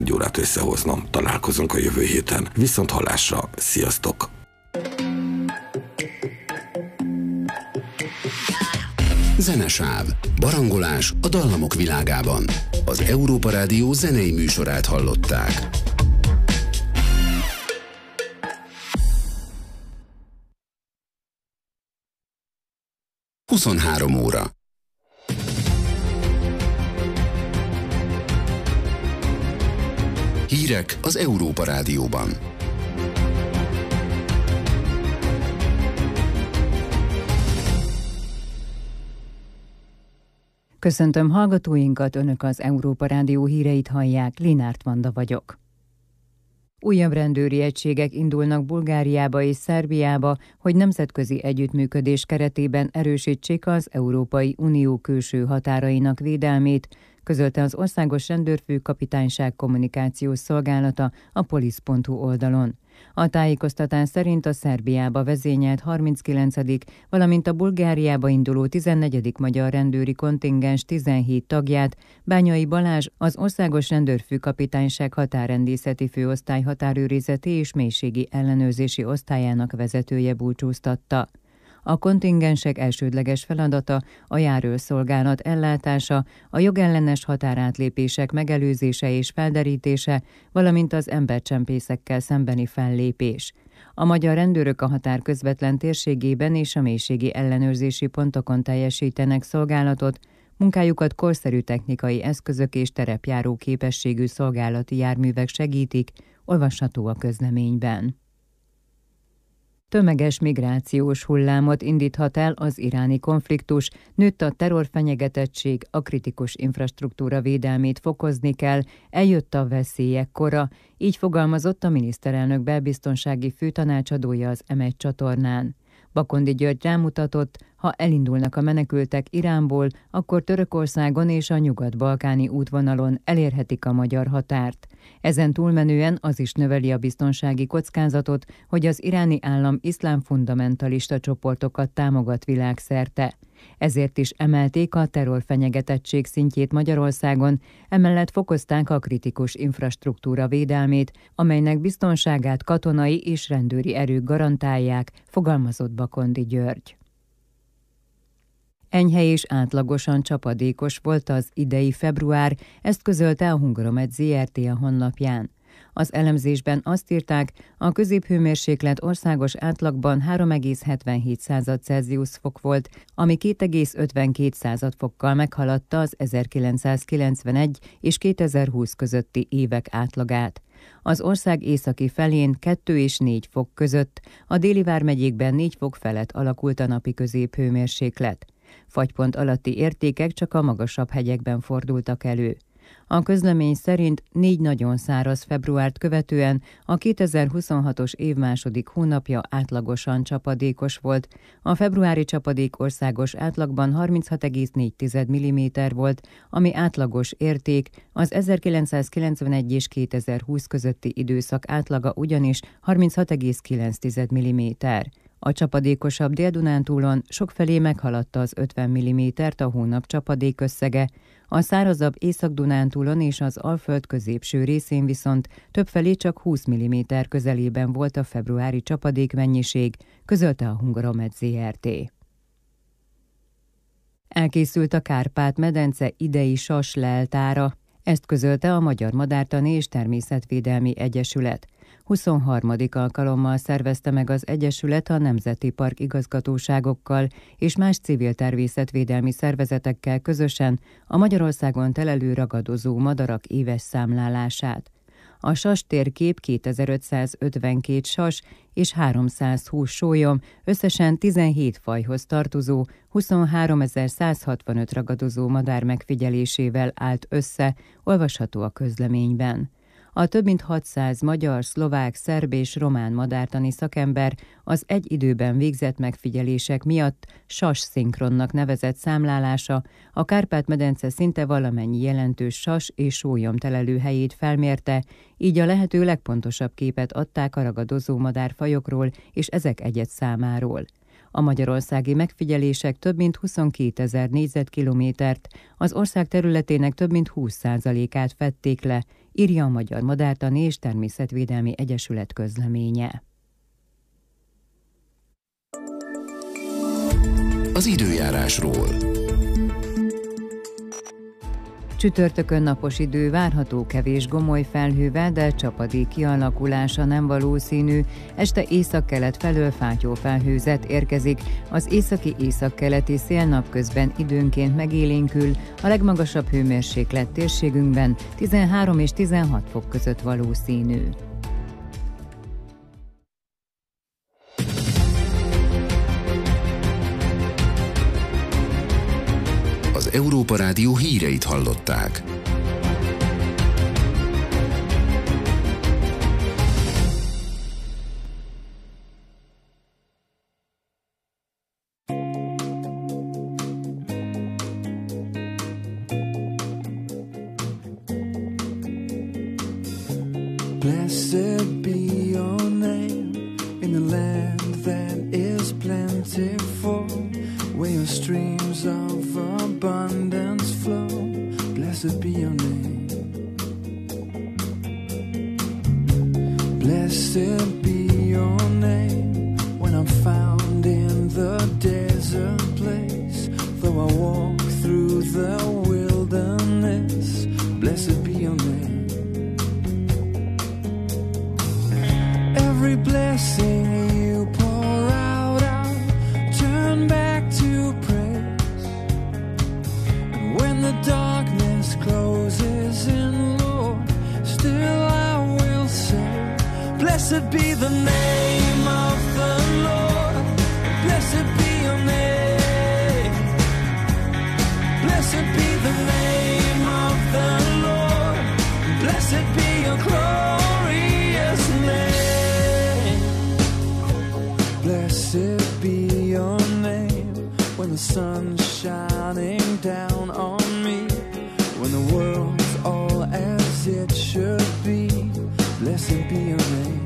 egy órát összehoznom. Találkozunk a jövő héten. Viszont hallásra. Sziasztok! Zenesáv. Barangolás a dallamok világában. Az Európa Rádió zenei műsorát hallották. Huszonhárom óra. Hírek az Európa Rádióban. Köszöntöm hallgatóinkat, Önök az Európa Rádió híreit hallják, Linárt Vanda vagyok. Újabb rendőri egységek indulnak Bulgáriába és Szerbiába, hogy nemzetközi együttműködés keretében erősítsék az Európai Unió külső határainak védelmét, közölte az Országos Rendőrfőkapitányság kommunikációs szolgálata a polisz.hu oldalon. A tájékoztatás szerint a Szerbiába vezényelt 39., valamint a Bulgáriába induló 14. magyar rendőri kontingens 17 tagját Bányai Balázs, az Országos Rendőrfőkapitányság határrendészeti főosztály határőrizeti és mélységi ellenőrzési osztályának vezetője búcsúztatta. A kontingensek elsődleges feladata a járőrszolgálat ellátása, a jogellenes határátlépések megelőzése és felderítése, valamint az embercsempészekkel szembeni fellépés. A magyar rendőrök a határ közvetlen térségében és a mélységi ellenőrzési pontokon teljesítenek szolgálatot, munkájukat korszerű technikai eszközök és terepjáró képességű szolgálati járművek segítik, olvasható a közleményben. Tömeges migrációs hullámot indíthat el az iráni konfliktus, nőtt a terrorfenyegetettség, a kritikus infrastruktúra védelmét fokozni kell, eljött a veszélyek kora, így fogalmazott a miniszterelnök belbiztonsági főtanácsadója az M1 csatornán. Bakondi György rámutatott, ha elindulnak a menekültek Iránból, akkor Törökországon és a nyugat-balkáni útvonalon elérhetik a magyar határt. Ezen túlmenően az is növeli a biztonsági kockázatot, hogy az iráni állam iszlám fundamentalista csoportokat támogat világszerte. Ezért is emelték a terrorfenyegetettség szintjét Magyarországon, emellett fokozták a kritikus infrastruktúra védelmét, amelynek biztonságát katonai és rendőri erők garantálják, fogalmazott Bakondi György. Enyhe és átlagosan csapadékos volt az idei február, ezt közölte a Hungaromed Zrt. A honlapján. Az elemzésben azt írták, a középhőmérséklet országos átlagban 3,77 Celsius fok volt, ami 2,52 fokkal meghaladta az 1991 és 2020 közötti évek átlagát. Az ország északi felén 2 és 4 fok között, a déli vármegyékben 4 fok felett alakult a napi középhőmérséklet. Fagypont alatti értékek csak a magasabb hegyekben fordultak elő. A közlemény szerint 4 nagyon száraz februárt követően a 2026-os év második hónapja átlagosan csapadékos volt. A februári csapadék országos átlagban 36,4 mm volt, ami átlagos érték, az 1991 és 2020 közötti időszak átlaga ugyanis 36,9 mm. A csapadékosabb Dél-Dunántúlon sokfelé meghaladta az 50 mm-t a hónap csapadék összege, a szárazabb Észak-Dunántúlon és az Alföld középső részén viszont többfelé csak 20 mm közelében volt a februári csapadékmennyiség, közölte a Hungaromed Zrt. Elkészült a Kárpát-medence idei sas leltára, ezt közölte a Magyar Madártani és Természetvédelmi Egyesület. 23. alkalommal szervezte meg az Egyesület a Nemzeti Park igazgatóságokkal és más civil természetvédelmi szervezetekkel közösen a Magyarországon telelő ragadozó madarak éves számlálását. A sas térkép 2552 sas és 320 sólyom, összesen 17 fajhoz tartozó 23.165 ragadozó madár megfigyelésével állt össze, olvasható a közleményben. A több mint 600 magyar, szlovák, szerb és román madártani szakember az egy időben végzett megfigyelések miatt sas-szinkronnak nevezett számlálása a Kárpát-medence szinte valamennyi jelentős sas és sólyom telelőhelyét felmérte, így a lehető legpontosabb képet adták a ragadozó madárfajokról és ezek egyedszámáról. A magyarországi megfigyelések több mint 22 000 négyzetkilométert, az ország területének több mint 20%-át fedték le, írja a Magyar Madártani és Természetvédelmi Egyesület közleménye. Az időjárásról. Csütörtökön napos idő várható, kevés gomoly felhővel, de csapadék kialakulása nem valószínű. Este északkelet felől fátyol felhőzet érkezik. Az északi-északkeleti szél napközben időnként megélénkül, a legmagasabb hőmérséklet térségünkben 13 és 16 fok között valószínű. Az Európa Rádió híreit hallották. Blessed be your name in the land that is plentiful, where your streams of abundance flow. Blessed be your name. Blessed be your name when I'm found in the desert place. Though I walk through the wilderness, blessed be your name. Every blessing you pour out, I'll turn back to praise. And when the darkness closes in, Lord, still I will say, blessed be the name of the Lord. Blessed be your name. Blessed be the name of the Lord. Blessed be your glorious name. Blessed be your name when the sun's shining down on me, when the world's all as it should be. Blessed be your name.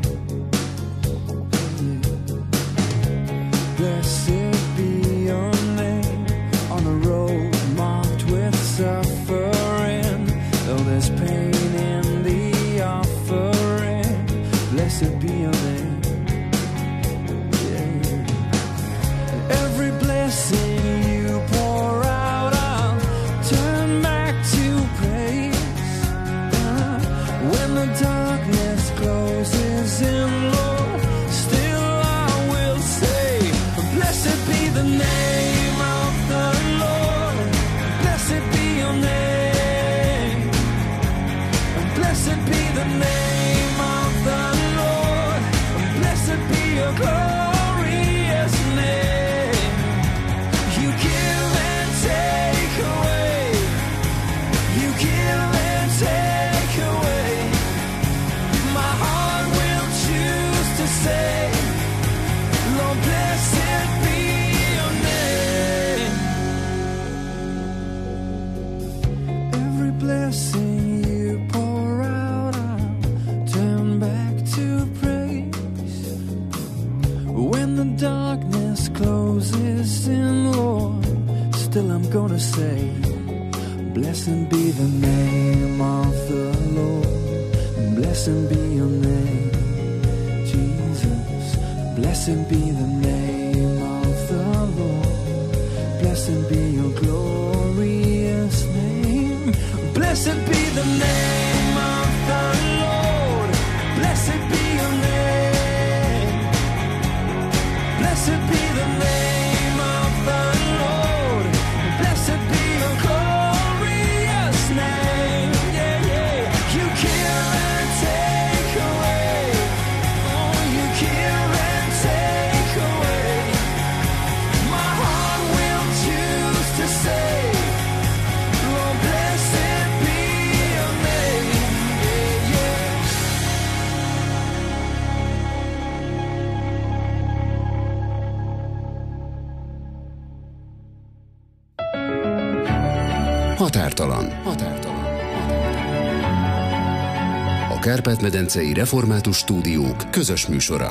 Blessed be your name on the road marked with suffering, though there's pain in the offering. Blessed be your name. Every blessing you pour out, I'll turn back to praise. When the darkness closes in, Lord, still I will say, blessed be the name of the Lord. Blessed be your name. Blessed be the name of the Lord. Blessed be your glorious name. You give and take away. You give and take away. My heart will choose to say, Lord, blessed be your name. Every blessing you pour out, I'll turn back to praise. When the darkness closes in, Lord, still I'm gonna say, blessed be the name of the Lord. Blessed be your name, Jesus. Blessed be the name of the Lord. Blessed be your glorious name. Blessed be the name of the Lord. Blessed be your name. Blessed be the name of the Lord. Blessed be your glorious name. Yeah, yeah. You give and take away. Oh, you give and take away. My heart will choose to say, Lord, blessed be your name. Yeah, yeah. Határtalan. A Kárpát-medencei Református Stúdiók közös műsora.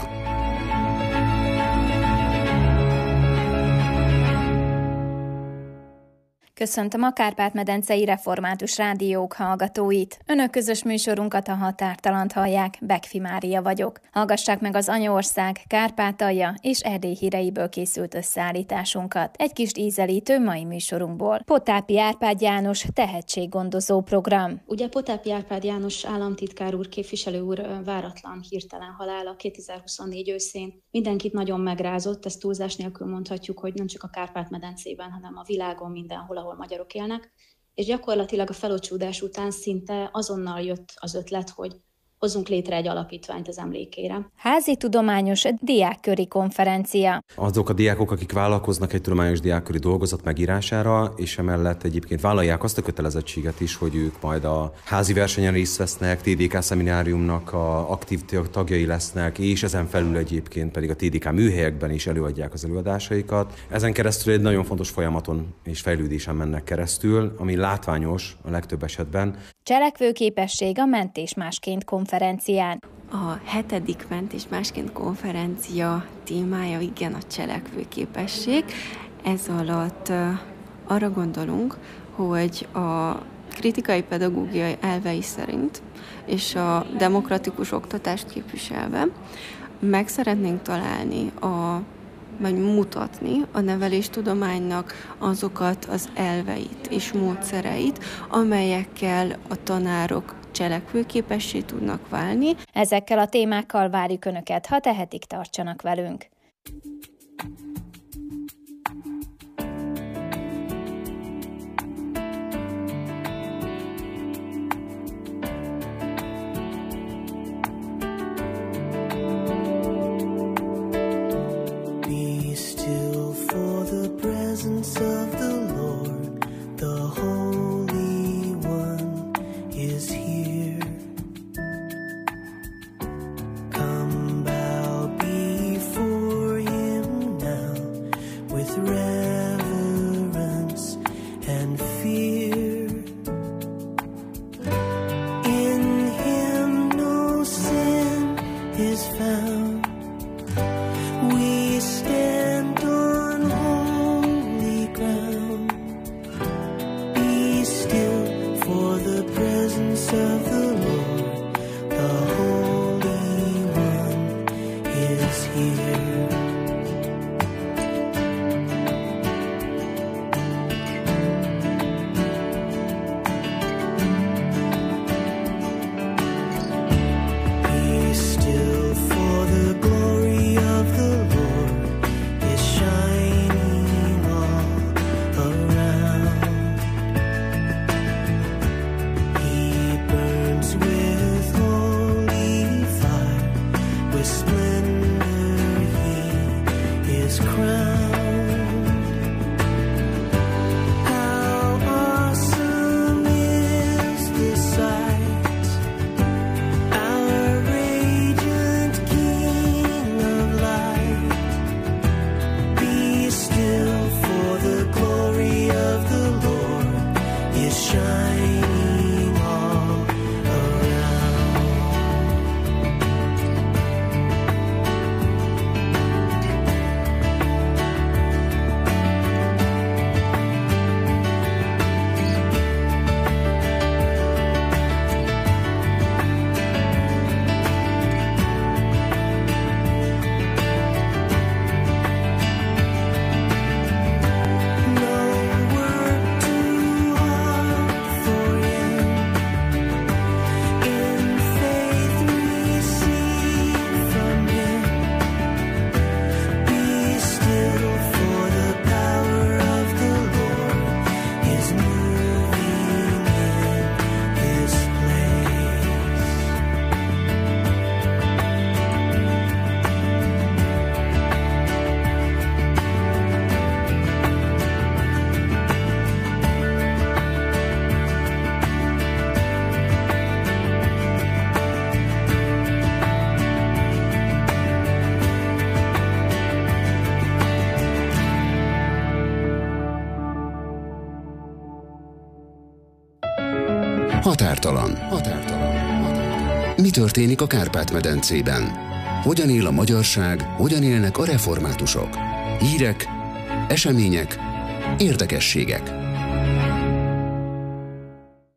köszöntöm a Kárpát-medencei Református Rádiók hallgatóit. Önök közös műsorunkat, a Határtalant hallják, Bekfi Mária vagyok. Hallgassák meg az anyaország, Kárpátalja és Erdély híreiből készült összeállításunkat. Egy kis ízelítő mai műsorunkból. Potápi Árpád János tehetséggondozó program. Ugye Potápi Árpád János államtitkár úr, képviselő úr váratlan, hirtelen halála 2024 őszén mindenkit nagyon megrázott, ezt túlzás nélkül mondhatjuk, hogy nem csak a Kárpát-medencében, hanem a világon mindenhol, ahol magyarok élnek, és gyakorlatilag a felocsúdás után szinte azonnal jött az ötlet, hogy hozzunk létre egy alapítványt az emlékére. Házi tudományos diákköri konferencia. Azok a diákok, akik vállalkoznak egy tudományos diákköri dolgozat megírására, és emellett egyébként vállalják azt a kötelezettséget is, hogy ők majd a házi versenyen részt vesznek, TDK szemináriumnak a aktív tagjai lesznek, és ezen felül egyébként pedig a TDK műhelyekben is előadják az előadásaikat. Ezen keresztül egy nagyon fontos folyamaton és fejlődésen mennek keresztül, ami látványos a legtöbb esetben. Cselekvőképesség a Mentés másként konferencián. A 7. Mentés másként konferencia témája igen a cselekvőképesség. Ez alatt arra gondolunk, hogy a kritikai pedagógiai elvei szerint és a demokratikus oktatást képviselve meg szeretnénk találni vagy mutatni a neveléstudománynak azokat az elveit és módszereit, amelyekkel a tanárok cselekvőképessé tudnak válni. Ezekkel a témákkal várjuk Önöket, ha tehetik, tartsanak velünk. Határtalan. Mi történik a Kárpát-medencében? Hogyan él a magyarság, hogyan élnek a reformátusok? Hírek, események, érdekességek.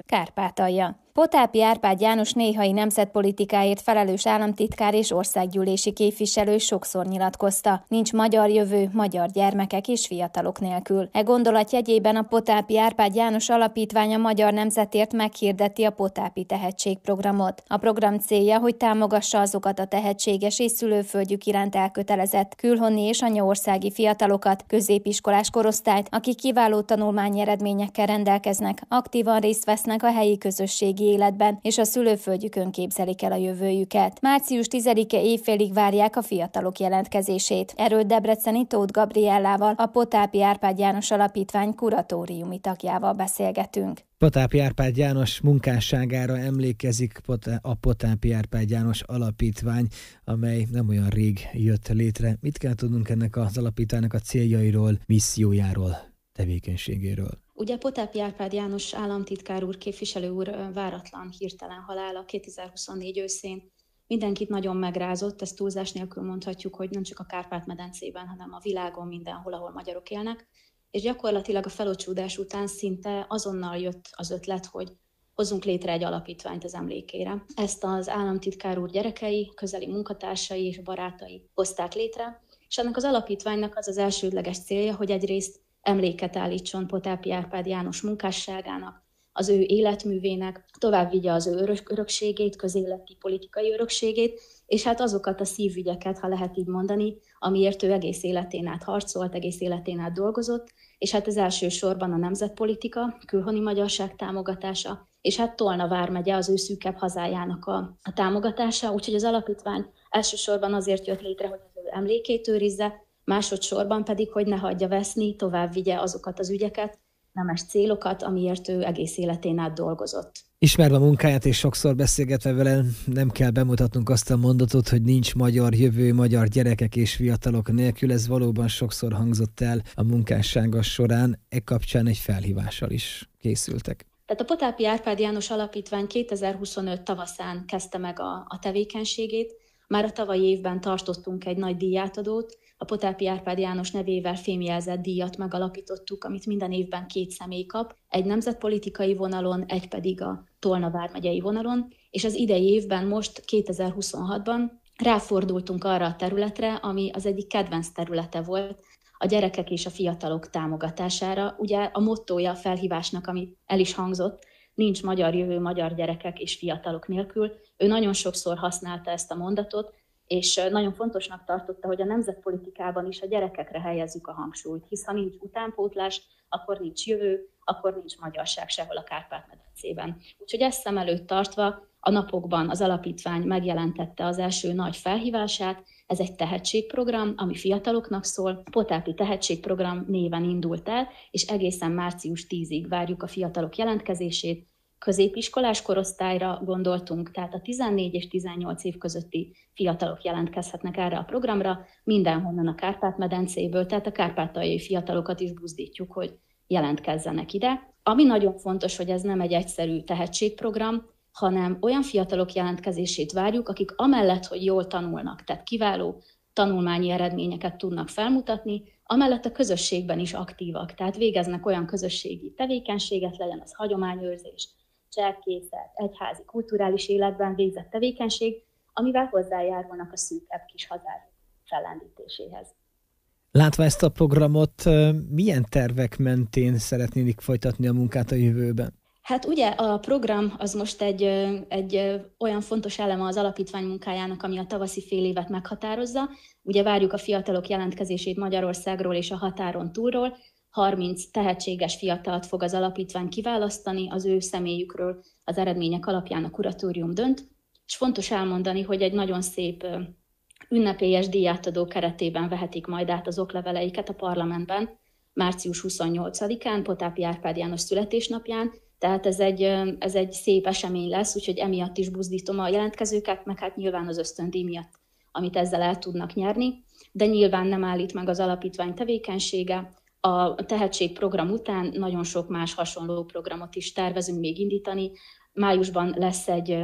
Kárpátalja. Potápi Árpád János néhai nemzetpolitikáért felelős államtitkár és országgyűlési képviselő sokszor nyilatkozta, nincs magyar jövő magyar gyermekek és fiatalok nélkül. E gondolat jegyében a Potápi Árpád János Alapítvány a magyar nemzetért meghirdeti a Potápi Tehetségprogramot. A program célja, hogy támogassa azokat a tehetséges és szülőföldjük iránt elkötelezett külhoni és anyaországi fiatalokat, középiskolás korosztályt, akik kiváló tanulmányi eredményekkel rendelkeznek, aktívan részt vesznek a helyi közösségi életben, és a szülőföldjükön képzelik el a jövőjüket. Március 10-e évfélig várják a fiatalok jelentkezését. Erről debreceni Tóth Gabriellával, a Potápi Árpád János Alapítvány kuratóriumi tagjával beszélgetünk. Potápi Árpád János munkásságára emlékezik a Potápi Árpád János Alapítvány, amely nem olyan rég jött létre. Mit kell tudnunk ennek az alapítványnak a céljairól, missziójáról, tevékenységéről? Ugye Potápi Árpád János államtitkár úr, képviselő úr váratlan, hirtelen halála 2024 őszén mindenkit nagyon megrázott, ezt túlzás nélkül mondhatjuk, hogy nem csak a Kárpát-medencében, hanem a világon mindenhol, ahol magyarok élnek, és gyakorlatilag a felocsúdás után szinte azonnal jött az ötlet, hogy hozzunk létre egy alapítványt az emlékére. Ezt az államtitkár úr gyerekei, közeli munkatársai és barátai hozták létre, és ennek az alapítványnak az az elsődleges célja, hogy egyrészt emléket állítson Potápi Árpád János munkásságának, az ő életművének, tovább vigye az ő örökségét, közéleti politikai örökségét, és hát azokat a szívügyeket, ha lehet így mondani, amiért ő egész életén át harcolt, egész életén át dolgozott, és hát ez elsősorban a nemzetpolitika, külhoni magyarság támogatása, és hát Tolna vármegye az ő szűkebb hazájának a támogatása, úgyhogy az alapítvány elsősorban azért jött létre, hogy az ő emlékét őrizze, másodszorban pedig, hogy ne hagyja veszni, tovább vigye azokat az ügyeket, nemes célokat, amiért ő egész életén át dolgozott. Ismerve a munkáját és sokszor beszélgetve vele, nem kell bemutatnunk azt a mondatot, hogy nincs magyar jövő magyar gyerekek és fiatalok nélkül. Ez valóban sokszor hangzott el a munkássága során. E kapcsán egy felhívással is készültek. Tehát a Potápi Árpád János Alapítvány 2025 tavaszán kezdte meg a tevékenységét. Már a tavalyi évben tartottunk egy nagy díjátadót, a Potápi Árpád János nevével fémjelzett díjat megalapítottuk, amit minden évben 2 személy kap, egy nemzetpolitikai vonalon, egy pedig a Tolna vármegyei vonalon, és az idei évben most 2026-ban ráfordultunk arra a területre, ami az egyik kedvenc területe volt, a gyerekek és a fiatalok támogatására. Ugye a mottója a felhívásnak, ami el is hangzott, nincs magyar jövő magyar gyerekek és fiatalok nélkül. Ő nagyon sokszor használta ezt a mondatot, és nagyon fontosnak tartotta, hogy a nemzetpolitikában is a gyerekekre helyezzük a hangsúlyt, hisz ha nincs utánpótlás, akkor nincs jövő, akkor nincs magyarság sehol a Kárpát-medencében. Úgyhogy ezt szem előtt tartva a napokban az alapítvány megjelentette az első nagy felhívását. Ez egy tehetségprogram, ami fiataloknak szól. Potápi Tehetségprogram néven indult el, és egészen március 10-ig várjuk a fiatalok jelentkezését. Középiskolás korosztályra gondoltunk, tehát a 14 és 18 év közötti fiatalok jelentkezhetnek erre a programra, mindenhonnan a Kárpát-medencéből, tehát a kárpátaljai fiatalokat is buzdítjuk, hogy jelentkezzenek ide. Ami nagyon fontos, hogy ez nem egy egyszerű tehetségprogram, hanem olyan fiatalok jelentkezését várjuk, akik amellett, hogy jól tanulnak, tehát kiváló tanulmányi eredményeket tudnak felmutatni, amellett a közösségben is aktívak, tehát végeznek olyan közösségi tevékenységet, legyen az hagyományőrzés, cserkészet, egyházi, kulturális életben végzett tevékenység, amivel hozzájárulnak a szűkebb kis hazák fellendítéséhez. Látva ezt a programot, milyen tervek mentén szeretnének folytatni a munkát a jövőben? Hát ugye a program az most egy olyan fontos eleme az alapítvány munkájának, ami a tavaszi fél évet meghatározza. Ugye várjuk a fiatalok jelentkezését Magyarországról és a határon túlról. 30 tehetséges fiatalt fog az alapítvány kiválasztani, az ő személyükről az eredmények alapján a kuratórium dönt. És fontos elmondani, hogy egy nagyon szép ünnepélyes díjátadó keretében vehetik majd át az okleveleiket a parlamentben, március 28-án, Potápi Árpád János születésnapján. Tehát ez egy szép esemény lesz, úgyhogy emiatt is buzdítom a jelentkezőket, meg hát nyilván az ösztöndíj miatt, amit ezzel el tudnak nyerni, de nyilván nem állít meg az alapítvány tevékenysége. A tehetségprogram után nagyon sok más hasonló programot is tervezünk még indítani. Májusban lesz egy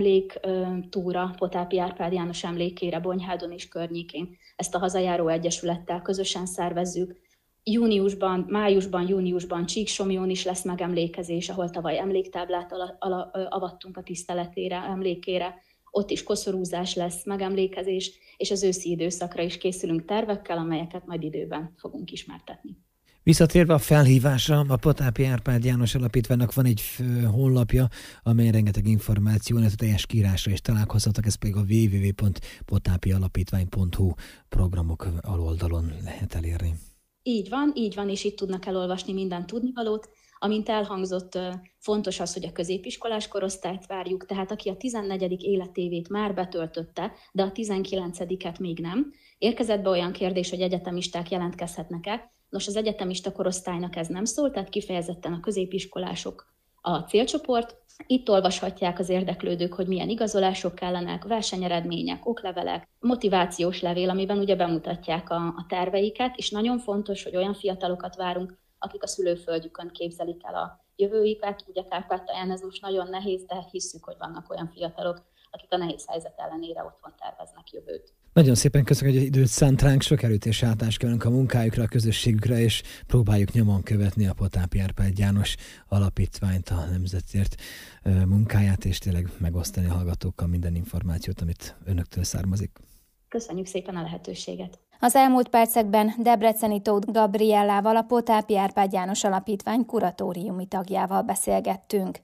emléktúra Potápi Árpád János emlékére Bonyhádon és környékén. Ezt a Hazajáró Egyesülettel közösen szervezzük. májusban, júniusban Csíksomlyón is lesz megemlékezés, ahol tavaly emléktáblát avattunk a tiszteletére, emlékére. Ott is koszorúzás lesz, megemlékezés, és az őszi időszakra is készülünk tervekkel, amelyeket majd időben fogunk ismertetni. Visszatérve a felhívásra, a Potápi Árpád János Alapítványnak van egy honlapja, amely rengeteg információ, illetve teljes kiírásra is találkozhatok, ez pedig a www.potapialapítvány.hu programok aloldalon lehet elérni. Így van, és itt tudnak elolvasni minden tudnivalót. Amint elhangzott, fontos az, hogy a középiskolás korosztályt várjuk, tehát aki a 14. életévét már betöltötte, de a 19-et még nem. Érkezett be olyan kérdés, hogy egyetemisták jelentkezhetnek-e. Nos, az egyetemista korosztálynak ez nem szól, tehát kifejezetten a középiskolások a célcsoport. Itt olvashatják az érdeklődők, hogy milyen igazolások kellenek, versenyeredmények, oklevelek, motivációs levél, amiben ugye bemutatják a terveiket, és nagyon fontos, hogy olyan fiatalokat várunk, akik a szülőföldjükön képzelik el a jövőjüket. Ugye Kárpátalján ez most nagyon nehéz, de hisszük, hogy vannak olyan fiatalok, akik a nehéz helyzet ellenére otthon terveznek jövőt. Nagyon szépen köszönjük, hogy időt szánt ránk, sok erőt és átást kívánunk a munkájukra, a közösségükre, és próbáljuk nyomon követni a Potápi Árpád János Alapítványt, a Nemzetért munkáját, és tényleg megosztani a hallgatókkal minden információt, amit önöktől származik. Köszönjük szépen a lehetőséget! Az elmúlt percekben Debreceni Tóth Gabriellával, a Potápi Árpád János Alapítvány kuratóriumi tagjával beszélgettünk.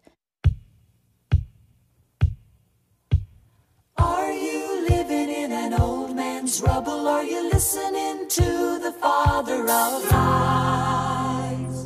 Are you living in an old man's rubble? Are you listening to the father of lies?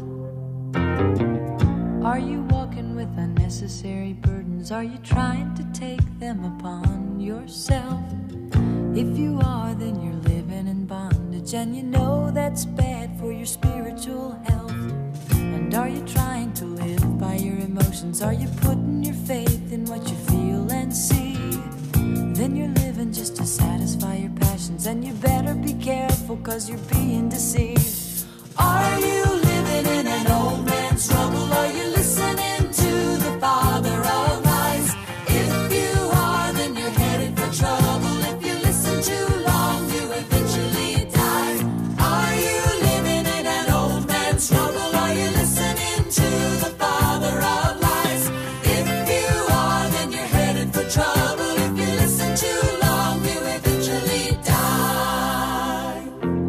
Are you walking with unnecessary burdens? Are you trying to take them upon yourself? If you are, then you're living in bondage, and you know that's bad for your spiritual health. And are you trying to live by your emotions? Are you putting your faith in what you feel and see? Then you're living just to satisfy your passions, and you better be careful, 'cause you're being deceived. Are you living in an old man's rubble? Are you listening to the father of lies? If you are, then you're headed for trouble. If you listen too long, you eventually die. Are you living in an old man's rubble? Are you listening to the father of lies? If you are, then you're headed for trouble. If you listen too long, you eventually die.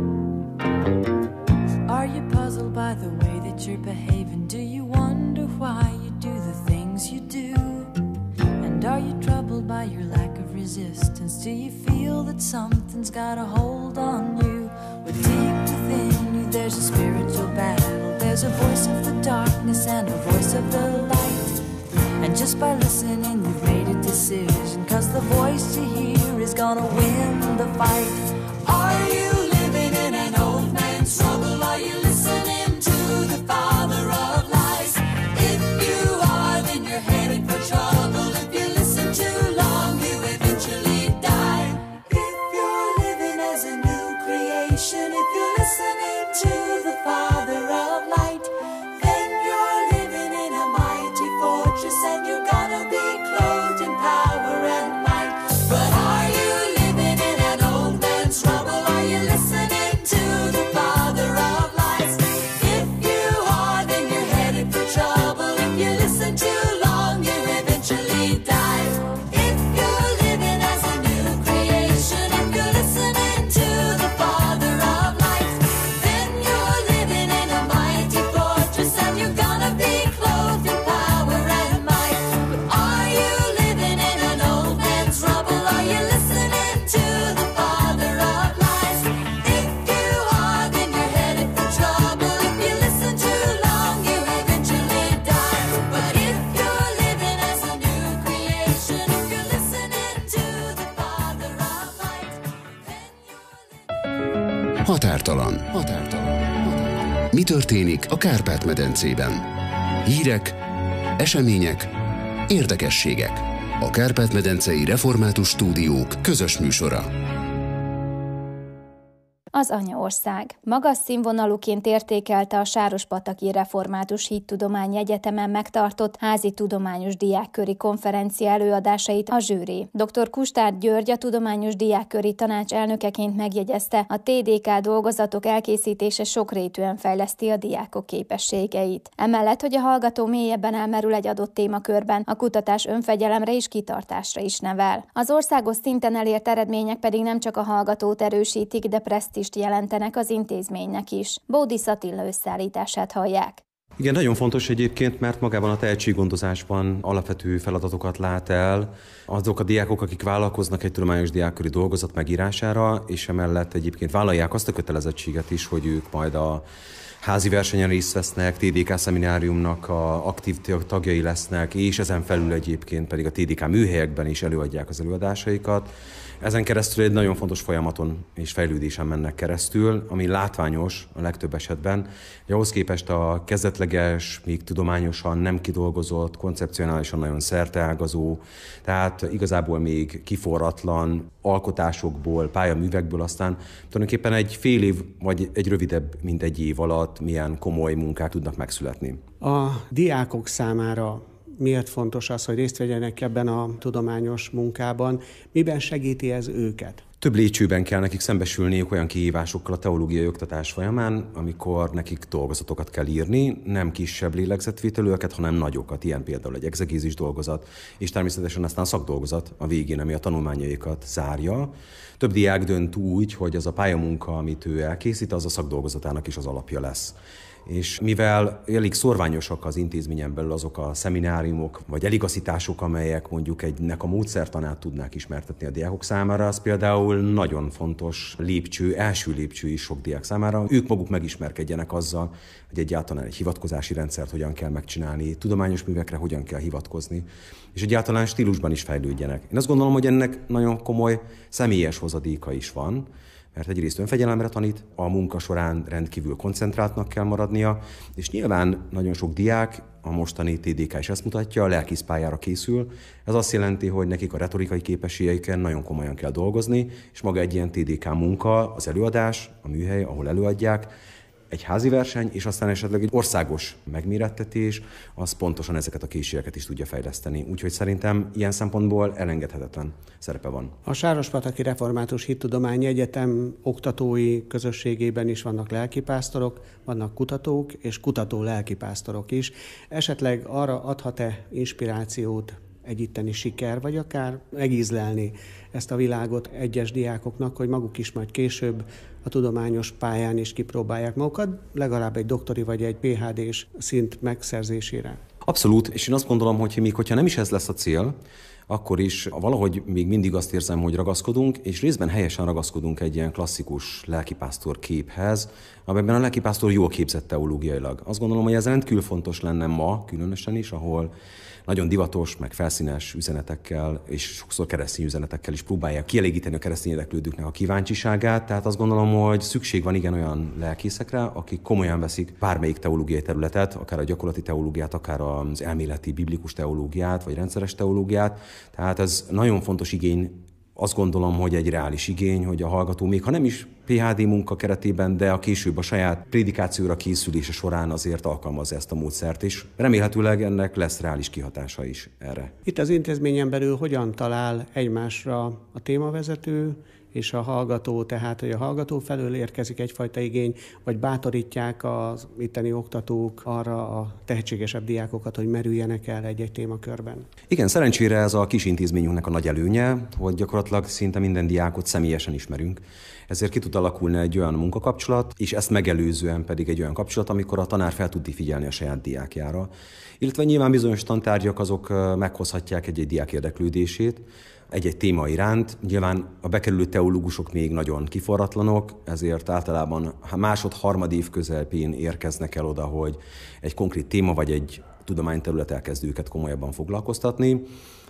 Are you puzzled by the way that you're behaving? Do you wonder why you do the things you do? And are you troubled by your lack of resistance? Do you feel that something's got a hold on you? Well, deep within you there's a spiritual battle. There's a voice of the darkness and a voice of the light. And just by listening you've made a decision, 'cause the voice you hear is gonna win the fight. Are you living in an old man's rubble? Are you listening to the father of lies? If you are, then you're headed for trouble. If you listen too long, you eventually die. If you're living as a new creation, if you're listening to the father of light, then you're living in a mighty fortress, and you're gonna be clothed in power and might. But are you living in an old man's rubble? Are you listening to the father of lies? If you are, then you're headed for trouble. If you listen too long, you eventually die. If you're living as a new creation, if you're listening to the father of light, then you're living in a mighty fortress, and you're gonna be clothed in power and might. But are you living in an old man's rubble? Are you listening to the father of lies? If you are, then you're headed for trouble. If you listen too long, you eventually die. But if you're living as a new creation, if you're listening to the father of light, then you're Határtalan. Mi történik a Kárpát-medencében? Hírek, események, érdekességek. A Kárpát-medencei Református Stúdiók közös műsora. Az anyaország. Magas színvonalúként értékelte a Sárospataki Református Hittudományi Egyetemen megtartott házi tudományos diákköri konferencia előadásait a zsűri. Dr. Kustár György, a Tudományos Diákköri Tanács elnökeként megjegyezte, a TDK dolgozatok elkészítése sokrétűen fejleszti a diákok képességeit. Emellett, hogy a hallgató mélyebben elmerül egy adott témakörben, a kutatás önfegyelemre és kitartásra is nevel. Az országos szinten elért eredmények pedig nem csak a hallgatót erősítik, de presztízst jelentenek az intézménynek is. Bódis Attila összeállítását hallják. Igen, nagyon fontos egyébként, mert magában a tehetséggondozásban alapvető feladatokat lát el azok a diákok, akik vállalkoznak egy tudományos diákköri dolgozat megírására, és emellett egyébként vállalják azt a kötelezettséget is, hogy ők majd a házi versenyen részt vesznek, TDK szemináriumnak a aktív tagjai lesznek, és ezen felül egyébként pedig a TDK műhelyekben is előadják az előadásaikat. Ezen keresztül egy nagyon fontos folyamaton és fejlődésen mennek keresztül, ami látványos a legtöbb esetben. Ahhoz képest a kezdetleges, még tudományosan nem kidolgozott, koncepcionálisan nagyon szerteágazó, tehát igazából még kiforratlan alkotásokból, pályaművekből aztán tulajdonképpen egy fél év vagy egy rövidebb, mint egy év alatt milyen komoly munkák tudnak megszületni. A diákok számára miért fontos az, hogy részt vegyenek ebben a tudományos munkában? Miben segíti ez őket? Több lépcsőben kell nekik szembesülniük olyan kihívásokkal a teológiai oktatás folyamán, amikor nekik dolgozatokat kell írni, nem kisebb lélegzetvételőeket, hanem nagyokat, ilyen például egy exegézis dolgozat, és természetesen aztán szakdolgozat a végén, ami a tanulmányaikat zárja. Több diák dönt úgy, hogy az a pályamunka, amit ő elkészít, az a szakdolgozatának is az alapja lesz. És mivel elég szorványosak az intézményen belül azok a szemináriumok, vagy eligazítások, amelyek mondjuk egynek a módszertanát tudnák ismertetni a diákok számára, az például nagyon fontos lépcső, első lépcső is sok diák számára. Ők maguk megismerkedjenek azzal, hogy egyáltalán egy hivatkozási rendszert hogyan kell megcsinálni, tudományos művekre hogyan kell hivatkozni, és egyáltalán stílusban is fejlődjenek. Én azt gondolom, hogy ennek nagyon komoly személyes hozadéka is van, mert egyrészt önfegyelemre tanít, a munka során rendkívül koncentráltnak kell maradnia, és nyilván nagyon sok diák, a mostani TDK is ezt mutatja, a lelkészpályára készül. Ez azt jelenti, hogy nekik a retorikai képességeiken nagyon komolyan kell dolgozni, és maga egy ilyen TDK munka, az előadás, a műhely, ahol előadják, egy házi verseny, és aztán esetleg egy országos megmérettetés, az pontosan ezeket a készségeket is tudja fejleszteni. Úgyhogy szerintem ilyen szempontból elengedhetetlen szerepe van. A Sárospataki Református Hittudományi Egyetem oktatói közösségében is vannak lelkipásztorok, vannak kutatók és kutató lelkipásztorok is. Esetleg arra adhat-e inspirációt egy itteni siker, vagy akár megízlelni ezt a világot egyes diákoknak, hogy maguk is majd később a tudományos pályán is kipróbálják magukat, legalább egy doktori vagy egy PhD-s szint megszerzésére? Abszolút, és én azt gondolom, hogy még hogyha nem is ez lesz a cél, akkor is valahogy még mindig azt érzem, hogy ragaszkodunk, és részben helyesen ragaszkodunk egy ilyen klasszikus lelkipásztor képhez, amelyben a lelkipásztor jól képzett teológiailag. Azt gondolom, hogy ez rendkívül fontos lenne ma, különösen is, ahol nagyon divatos, meg felszínes üzenetekkel, és sokszor keresztény üzenetekkel is próbálják kielégíteni a keresztény érdeklődőknek a kíváncsiságát. Tehát azt gondolom, hogy szükség van igen olyan lelkészekre, akik komolyan veszik bármelyik teológiai területet, akár a gyakorlati teológiát, akár az elméleti biblikus teológiát, vagy rendszeres teológiát. Tehát ez nagyon fontos igény. Azt gondolom, hogy egy reális igény, hogy a hallgató még ha nem is PhD munka keretében, de a később a saját prédikációra készülése során azért alkalmazza ezt a módszert, és remélhetőleg ennek lesz reális kihatása is erre. Itt az intézményen belül hogyan talál egymásra a témavezető és a hallgató, tehát hogy a hallgató felől érkezik egyfajta igény, vagy bátorítják az itteni oktatók arra a tehetségesebb diákokat, hogy merüljenek el egy-egy témakörben? Igen, szerencsére ez a kis intézményünknek a nagy előnye, hogy gyakorlatilag szinte minden diákot személyesen ismerünk. Ezért ki tud alakulni egy olyan munkakapcsolat, és ezt megelőzően pedig egy olyan kapcsolat, amikor a tanár fel tud figyelni a saját diákjára. Illetve nyilván bizonyos tantárgyak azok meghozhatják egy-egy diák érdeklődését egy-egy téma iránt. Nyilván a bekerülő teológusok még nagyon kiforratlanok, ezért általában másod-harmad év közepén érkeznek el oda, hogy egy konkrét téma vagy egy tudományterület elkezd őket komolyabban foglalkoztatni.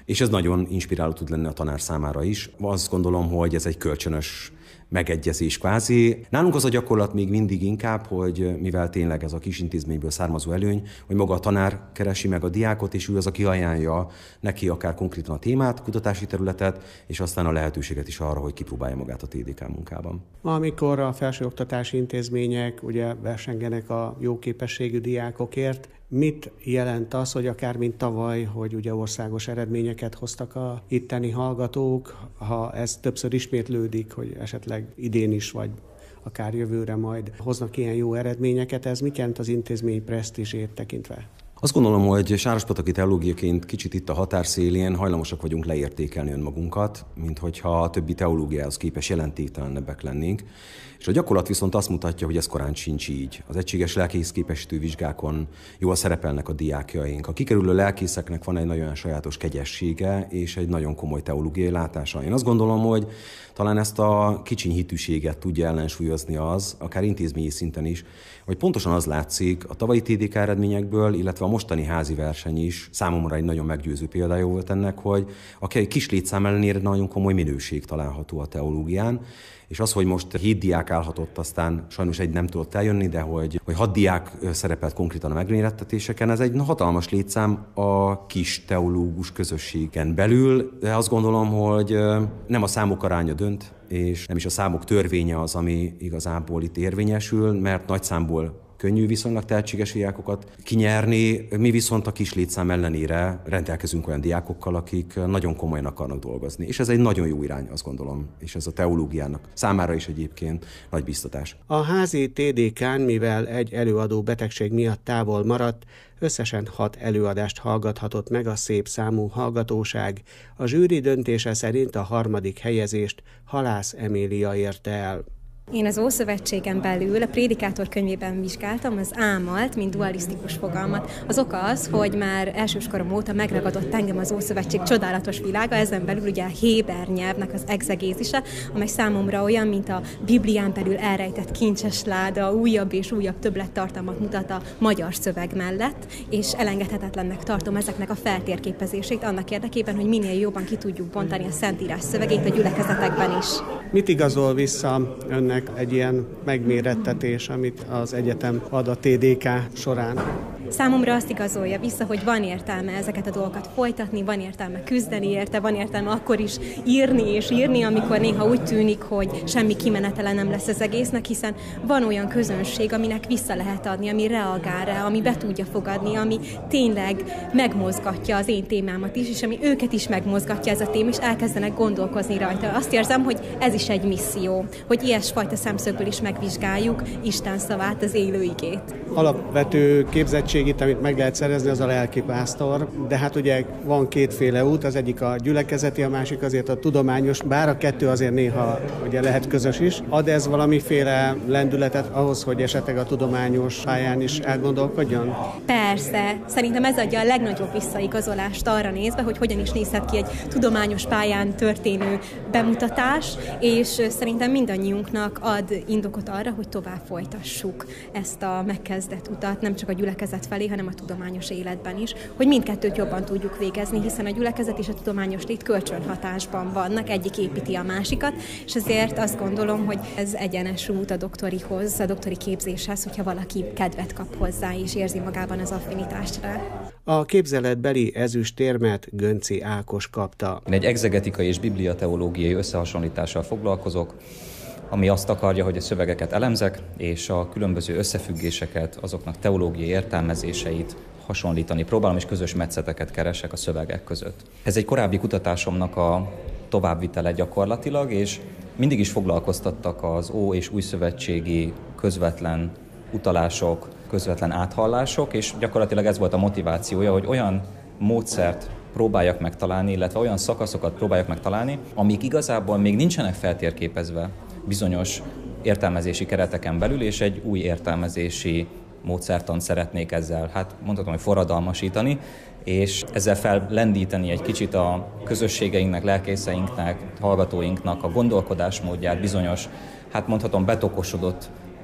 és ez nagyon inspiráló tud lenni a tanár számára is. Azt gondolom, hogy ez egy kölcsönös megegyezés kvázi. Nálunk az a gyakorlat még mindig inkább, hogy mivel tényleg ez a kis intézményből származó előny, hogy maga a tanár keresi meg a diákot, és ő az, aki ajánlja neki akár konkrétan a témát, kutatási területet, és aztán a lehetőséget is arra, hogy kipróbálja magát a TDK munkában. Amikor a felsőoktatási intézmények ugye versengenek a jó képességű diákokért, mit jelent az, hogy akár mint tavaly, hogy ugye országos eredményeket hoztak a itteni hallgatók, ha ez többször ismétlődik, hogy esetleg idén is, vagy akár jövőre majd hoznak ilyen jó eredményeket, ez mit jelent az intézmény presztízsét tekintve? Azt gondolom, hogy sárospataki teológiaként kicsit itt a határszélén hajlamosak vagyunk leértékelni önmagunkat, mint hogyha a többi teológiához képest jelentéktelenebbek lennénk. És a gyakorlat viszont azt mutatja, hogy ez korán sincs így. Az egységes lelkész képesítő vizsgákon jól szerepelnek a diákjaink. A kikerülő lelkészeknek van egy nagyon sajátos kegyessége és egy nagyon komoly teológiai látása. Én azt gondolom, hogy talán ezt a kicsiny hitűséget tudja ellensúlyozni az, akár intézményi szinten is, hogy pontosan az látszik a tavalyi TDK eredményekből, illetve a mostani házi verseny is számomra egy nagyon meggyőző példája volt ennek, hogy egy kis létszám ellenére nagyon komoly minőség található a teológián, és az, hogy most 7 diák állhatott, aztán sajnos egy nem tudott eljönni, de hogy 6 diák szerepelt konkrétan a megmérettetéseken, ez egy hatalmas létszám a kis teológus közösségen belül, de azt gondolom, hogy nem a számok aránya dönt, és nem is a számok törvénye az, ami igazából itt érvényesül, mert nagy számból könnyű viszonylag tehetséges diákokat kinyerni, mi viszont a kis létszám ellenére rendelkezünk olyan diákokkal, akik nagyon komolyan akarnak dolgozni. És ez egy nagyon jó irány, azt gondolom, és ez a teológiának számára is egyébként nagy biztatás. A házi TDK-n, mivel egy előadó betegség miatt távol maradt, összesen 6 előadást hallgathatott meg a szép számú hallgatóság. A zsűri döntése szerint a 3. helyezést Halász Emília érte el. Én az Ószövetségen belül a Prédikátor könyvében vizsgáltam az ámalt, mint dualisztikus fogalmat. Az oka az, hogy már elsőskorom óta megragadott engem az Ószövetség csodálatos világa, ezen belül ugye a héber nyelvnek az exegézise, amely számomra olyan, mint a Biblián belül elrejtett kincses láda, újabb és újabb többlettartalmat mutat a magyar szöveg mellett, és elengedhetetlennek tartom ezeknek a feltérképezését annak érdekében, hogy minél jobban ki tudjuk bontani a Szentírás szövegét a gyülekezetekben is. Mit igazol vissza önnek egy ilyen megmérettetés, amit az egyetem ad a TDK során? Számomra azt igazolja vissza, hogy van értelme ezeket a dolgokat folytatni, van értelme küzdeni érte, van értelme akkor is írni és írni, amikor néha úgy tűnik, hogy semmi kimenetele nem lesz az egésznek, hiszen van olyan közönség, aminek vissza lehet adni, ami reagál rá, ami be tudja fogadni, ami tényleg megmozgatja az én témámat is, és ami őket is megmozgatja ez a téma, és elkezdenek gondolkozni rajta. Azt érzem, hogy ez is egy misszió, hogy ilyesfajta szemszögből is megvizsgáljuk Isten szavát, az élő igét. Alapvető képzettség itt, amit meg lehet szerezni, az a lelkipásztor, de hát ugye van kétféle út, az egyik a gyülekezeti, a másik azért a tudományos, bár a kettő azért néha ugye lehet közös is. Ad ez valamiféle lendületet ahhoz, hogy esetleg a tudományos pályán is elgondolkodjon? Persze, szerintem ez adja a legnagyobb visszaigazolást arra nézve, hogy hogyan is nézhet ki egy tudományos pályán történő bemutatás, és szerintem mindannyiunknak ad indokot arra, hogy tovább folytassuk ezt a megkezdett utat, nem csak a gyülekezet felé, hanem a tudományos életben is, hogy mindkettőt jobban tudjuk végezni, hiszen a gyülekezet és a tudományos lét kölcsönhatásban vannak, egyik építi a másikat, és ezért azt gondolom, hogy ez egyenes út a doktorihoz, a doktori képzéshez, hogyha valaki kedvet kap hozzá és érzi magában az affinitást rá. A képzeletbeli ezüstérmet Gönci Ákos kapta. Én egy egzegetikai és bibliateológiai összehasonlítással foglalkozok, ami azt akarja, hogy a szövegeket elemzek, és a különböző összefüggéseket, azoknak teológiai értelmezéseit hasonlítani próbálom, és közös metszeteket keresek a szövegek között. Ez egy korábbi kutatásomnak a továbbvitele gyakorlatilag, és mindig is foglalkoztattak az ó- és újszövetségi közvetlen utalások, közvetlen áthallások, és gyakorlatilag ez volt a motivációja, hogy olyan módszert próbáljak megtalálni, illetve olyan szakaszokat próbáljak megtalálni, amik igazából még nincsenek feltérképezve bizonyos értelmezési kereteken belül, és egy új értelmezési módszertant szeretnék ezzel, hát mondhatom, hogy forradalmasítani, és ezzel fellendíteni egy kicsit a közösségeinknek, lelkészeinknek, hallgatóinknak a gondolkodásmódját bizonyos, hát mondhatom, betokosodott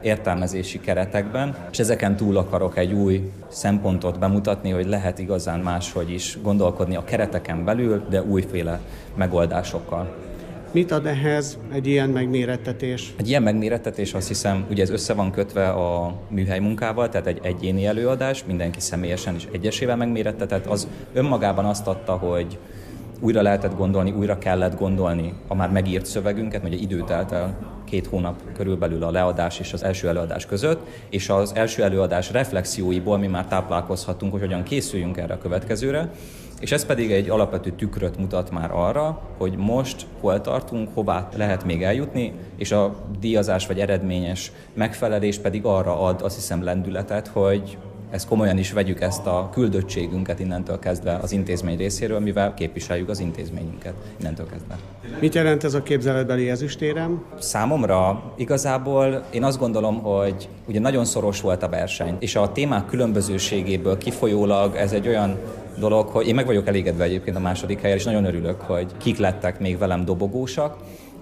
értelmezési keretekben, és ezeken túl akarok egy új szempontot bemutatni, hogy lehet igazán máshogy is gondolkodni a kereteken belül, de újféle megoldásokkal. Mit ad ehhez egy ilyen megmérettetés? Egy ilyen megmérettetés, azt hiszem, ugye ez össze van kötve a műhely munkával, tehát egy egyéni előadás, mindenki személyesen és egyesével megmérettetett, az önmagában azt adta, hogy újra lehetett gondolni, újra kellett gondolni a már megírt szövegünket, ugye idő telt el 2 hónap körülbelül a leadás és az első előadás között, és az első előadás reflexióiból mi már táplálkozhatunk, hogy hogyan készüljünk erre a következőre, és ez pedig egy alapvető tükröt mutat már arra, hogy most hol tartunk, hová lehet még eljutni, és a díjazás vagy eredményes megfelelés pedig arra ad, azt hiszem, lendületet, hogy ezt komolyan is vegyük, ezt a küldöttségünket innentől kezdve az intézmény részéről, mivel képviseljük az intézményünket innentől kezdve. Mit jelent ez a képzeletbeli ezüstérem? Számomra igazából én azt gondolom, hogy ugye nagyon szoros volt a verseny, és a témák különbözőségéből kifolyólag ez egy olyan dolog, hogy én meg vagyok elégedve egyébként a második helyen, és nagyon örülök, hogy kik lettek még velem dobogósak,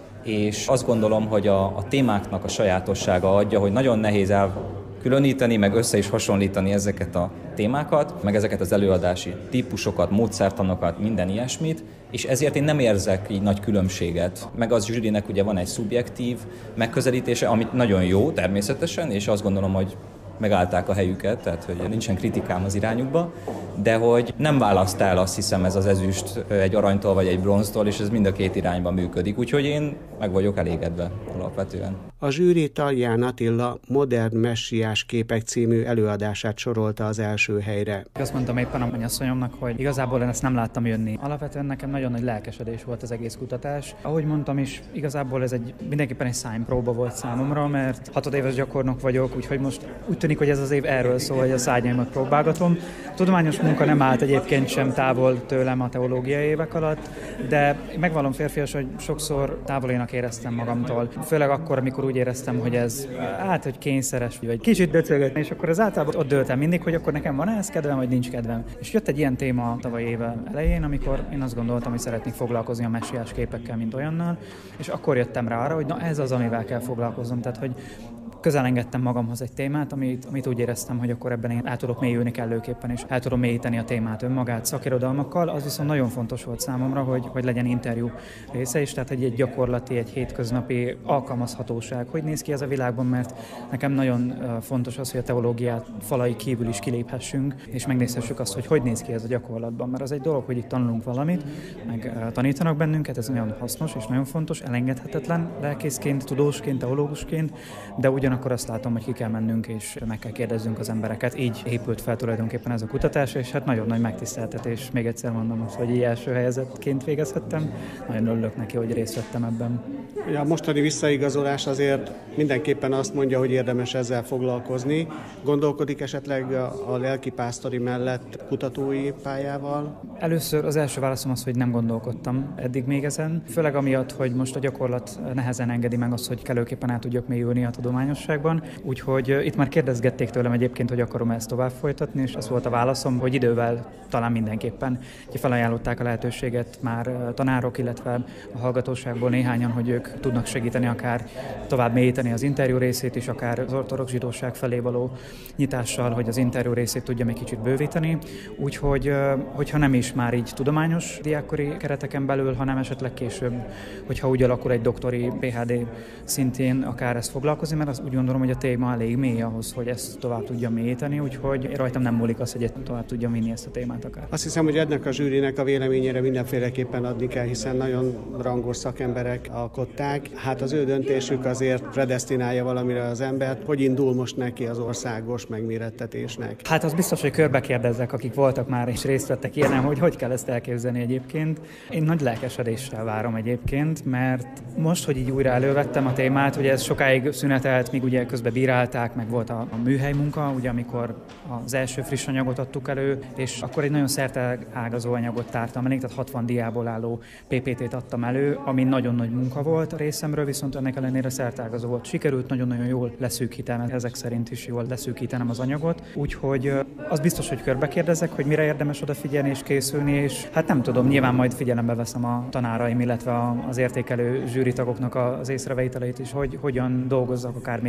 és azt gondolom, hogy a témáknak a sajátossága adja, hogy nagyon nehéz elkülöníteni, meg össze is hasonlítani ezeket a témákat, meg ezeket az előadási típusokat, módszertanokat, minden ilyesmit, és ezért én nem érzek így nagy különbséget. Meg az zsűrinek ugye van egy szubjektív megközelítése, amit nagyon jó természetesen, és azt gondolom, hogy megállták a helyüket, tehát hogy nincsen kritikám az irányukba, de hogy nem választ el, azt hiszem, ez az ezüst egy aranytól vagy egy bronztól, és ez mind a két irányba működik, úgyhogy én meg vagyok elégedve alapvetően. A zsűri Talján Attila Modern messiás képek című előadását sorolta az első helyre. Azt mondtam éppen a mennyasszonyomnak, hogy igazából én ezt nem láttam jönni. Alapvetően nekem nagyon nagy lelkesedés volt az egész kutatás. Ahogy mondtam is, igazából ez mindenképpen egy szánypróba volt számomra, mert 6 éves gyakornok vagyok, úgyhogy most úgy tűnik, hogy ez az év erről szól, hogy a szárnyaimat próbálgatom. A tudományos munka nem állt egyébként sem távol tőlem a teológiai évek alatt, de megvallom férfias, hogy sokszor távolénak éreztem magamtól. Főleg akkor, amikor úgy éreztem, hogy ez hogy kényszeres, vagy kicsit döcögött, és akkor az általában ott dőltem mindig, hogy akkor nekem van ehhez kedvem, vagy nincs kedvem. És jött egy ilyen téma tavaly éve elején, amikor én azt gondoltam, hogy szeretnék foglalkozni a messiás képekkel, mint olyannal, és akkor jöttem rá arra, hogy na ez az, amivel kell foglalkoznom. Tehát, hogy közel engedtem magamhoz egy témát, amit úgy éreztem, hogy akkor ebben én el tudok mélyülni kellőképpen, és el tudom mélyíteni a témát önmagát szakirodalmakkal. Az viszont nagyon fontos volt számomra, hogy legyen interjú része is, tehát egy gyakorlati, egy hétköznapi alkalmazhatóság. Hogy néz ki ez a világban, mert nekem nagyon fontos az, hogy a teológiát falai kívül is kiléphessünk, és megnézhessük azt, hogy néz ki ez a gyakorlatban. Mert az egy dolog, hogy itt tanulunk valamit, meg tanítanak bennünket, ez nagyon hasznos és nagyon fontos, elengedhetetlen lelkészként, tudósként, teológusként, de ugyanakkor azt látom, hogy ki kell mennünk, és meg kell kérdezzünk az embereket. Így épült fel tulajdonképpen ez a kutatás, és hát nagyon nagy megtiszteltetés. Még egyszer mondom azt, hogy így első helyezettként végezhettem. Nagyon örülök neki, hogy részt vettem ebben. A mostani visszaigazolás azért mindenképpen azt mondja, hogy érdemes ezzel foglalkozni. Gondolkodik esetleg a lelkipásztori mellett kutatói pályával? Először az első válaszom az, hogy nem gondolkodtam eddig még ezen. Főleg amiatt, hogy most a gyakorlat nehezen engedi meg azt, hogy kellőképpen át tudjak mélyülni a tudományosságban. Úgyhogy itt már kérdezgették tőlem egyébként, hogy akarom ezt tovább folytatni, és az volt a válaszom, hogy idővel talán mindenképpen. Felajánlották a lehetőséget már tanárok, illetve a hallgatóságból néhányan, hogy ők tudnak segíteni akár tovább mélyíteni az interjú részét is, akár az ortodox zsidóság felé való nyitással, hogy az interjú részét tudja még kicsit bővíteni. Úgyhogy, hogyha nem is már így tudományos diákkori kereteken belül, hanem esetleg később, hogyha úgy alakul egy doktori, PhD szintén akár ezt foglalkozni, mert azt úgy gondolom, hogy a téma elég mély ahhoz, hogy ezt tovább tudja mélyíteni, úgyhogy rajtam nem múlik az, hogy tovább tudja vinni ezt a témát akár. Azt hiszem, hogy ennek a zsűrinek a véleményére mindenféleképpen adni kell, hiszen nagyon rangos szakemberek alkották. Hát az ő döntésük azért predesztinálja valamire az embert. Hogy indul most neki az országos megmérettetésnek? Hát az biztos, hogy körbe kérdezzek, akik voltak már és részt vettek ilyen, hogy kell ezt elképzelni egyébként. Én nagy lelkesedéssel várom egyébként, mert most, hogy így újra elővettem a témát, ugye ez sokáig szünetelt, míg ugye közben bírálták, meg volt a műhely munka, ugye amikor az első friss anyagot adtuk elő, és akkor egy nagyon szerteágazó anyagot tártam elég, tehát 60 diából álló PPT-t adtam elő, ami nagyon nagy munka volt a részemről, viszont ennek ellenére szerteágazó volt. Sikerült nagyon-nagyon jól leszűkítenem, ezek szerint is jól leszűkítenem az anyagot, úgyhogy az biztos, hogy körbe kérdezek, hogy mire érdemes odafigyelni és készülni, és hát nem tudom, nyilván majd figyelembe veszem a tanáraim, illetve az értékelő zsűritagoknak az észrevételeit is, hogy hogyan dolgozzak akár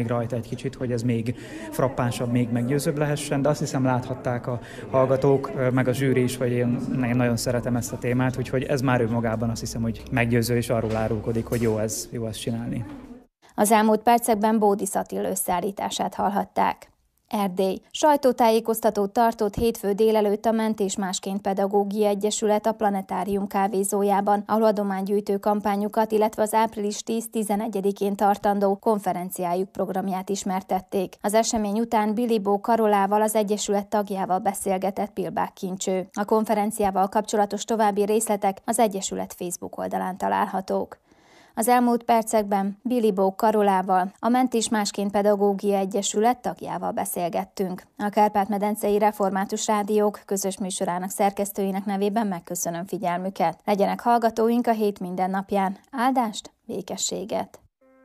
még rajta egy kicsit, hogy ez még frappánsabb, még meggyőzőbb lehessen, de azt hiszem láthatták a hallgatók, meg a zsűri is, hogy én nagyon szeretem ezt a témát, úgyhogy ez már önmagában azt hiszem, hogy meggyőző és arról árulkodik, hogy jó ezt csinálni. Az elmúlt percekben Bódis Attila összeállítását hallhatták. Erdély. Sajtótájékoztatót tartott hétfő délelőtt a Mentés Másként Pedagógia Egyesület a Planetárium kávézójában, ahol adománygyűjtő kampányukat, illetve az április 10-11-én tartandó konferenciájuk programját ismertették. Az esemény után Bilibó Karolával, az Egyesület tagjával beszélgetett Pilbák Kincső. A konferenciával kapcsolatos további részletek az Egyesület Facebook oldalán találhatók. Az elmúlt percekben Bilibó Karolával, a Mentés Másként Pedagógia Egyesület tagjával beszélgettünk. A Kárpát-medencei Református Rádiók közös műsorának szerkesztőinek nevében megköszönöm figyelmüket. Legyenek hallgatóink a hét minden napján. Áldást, békességet!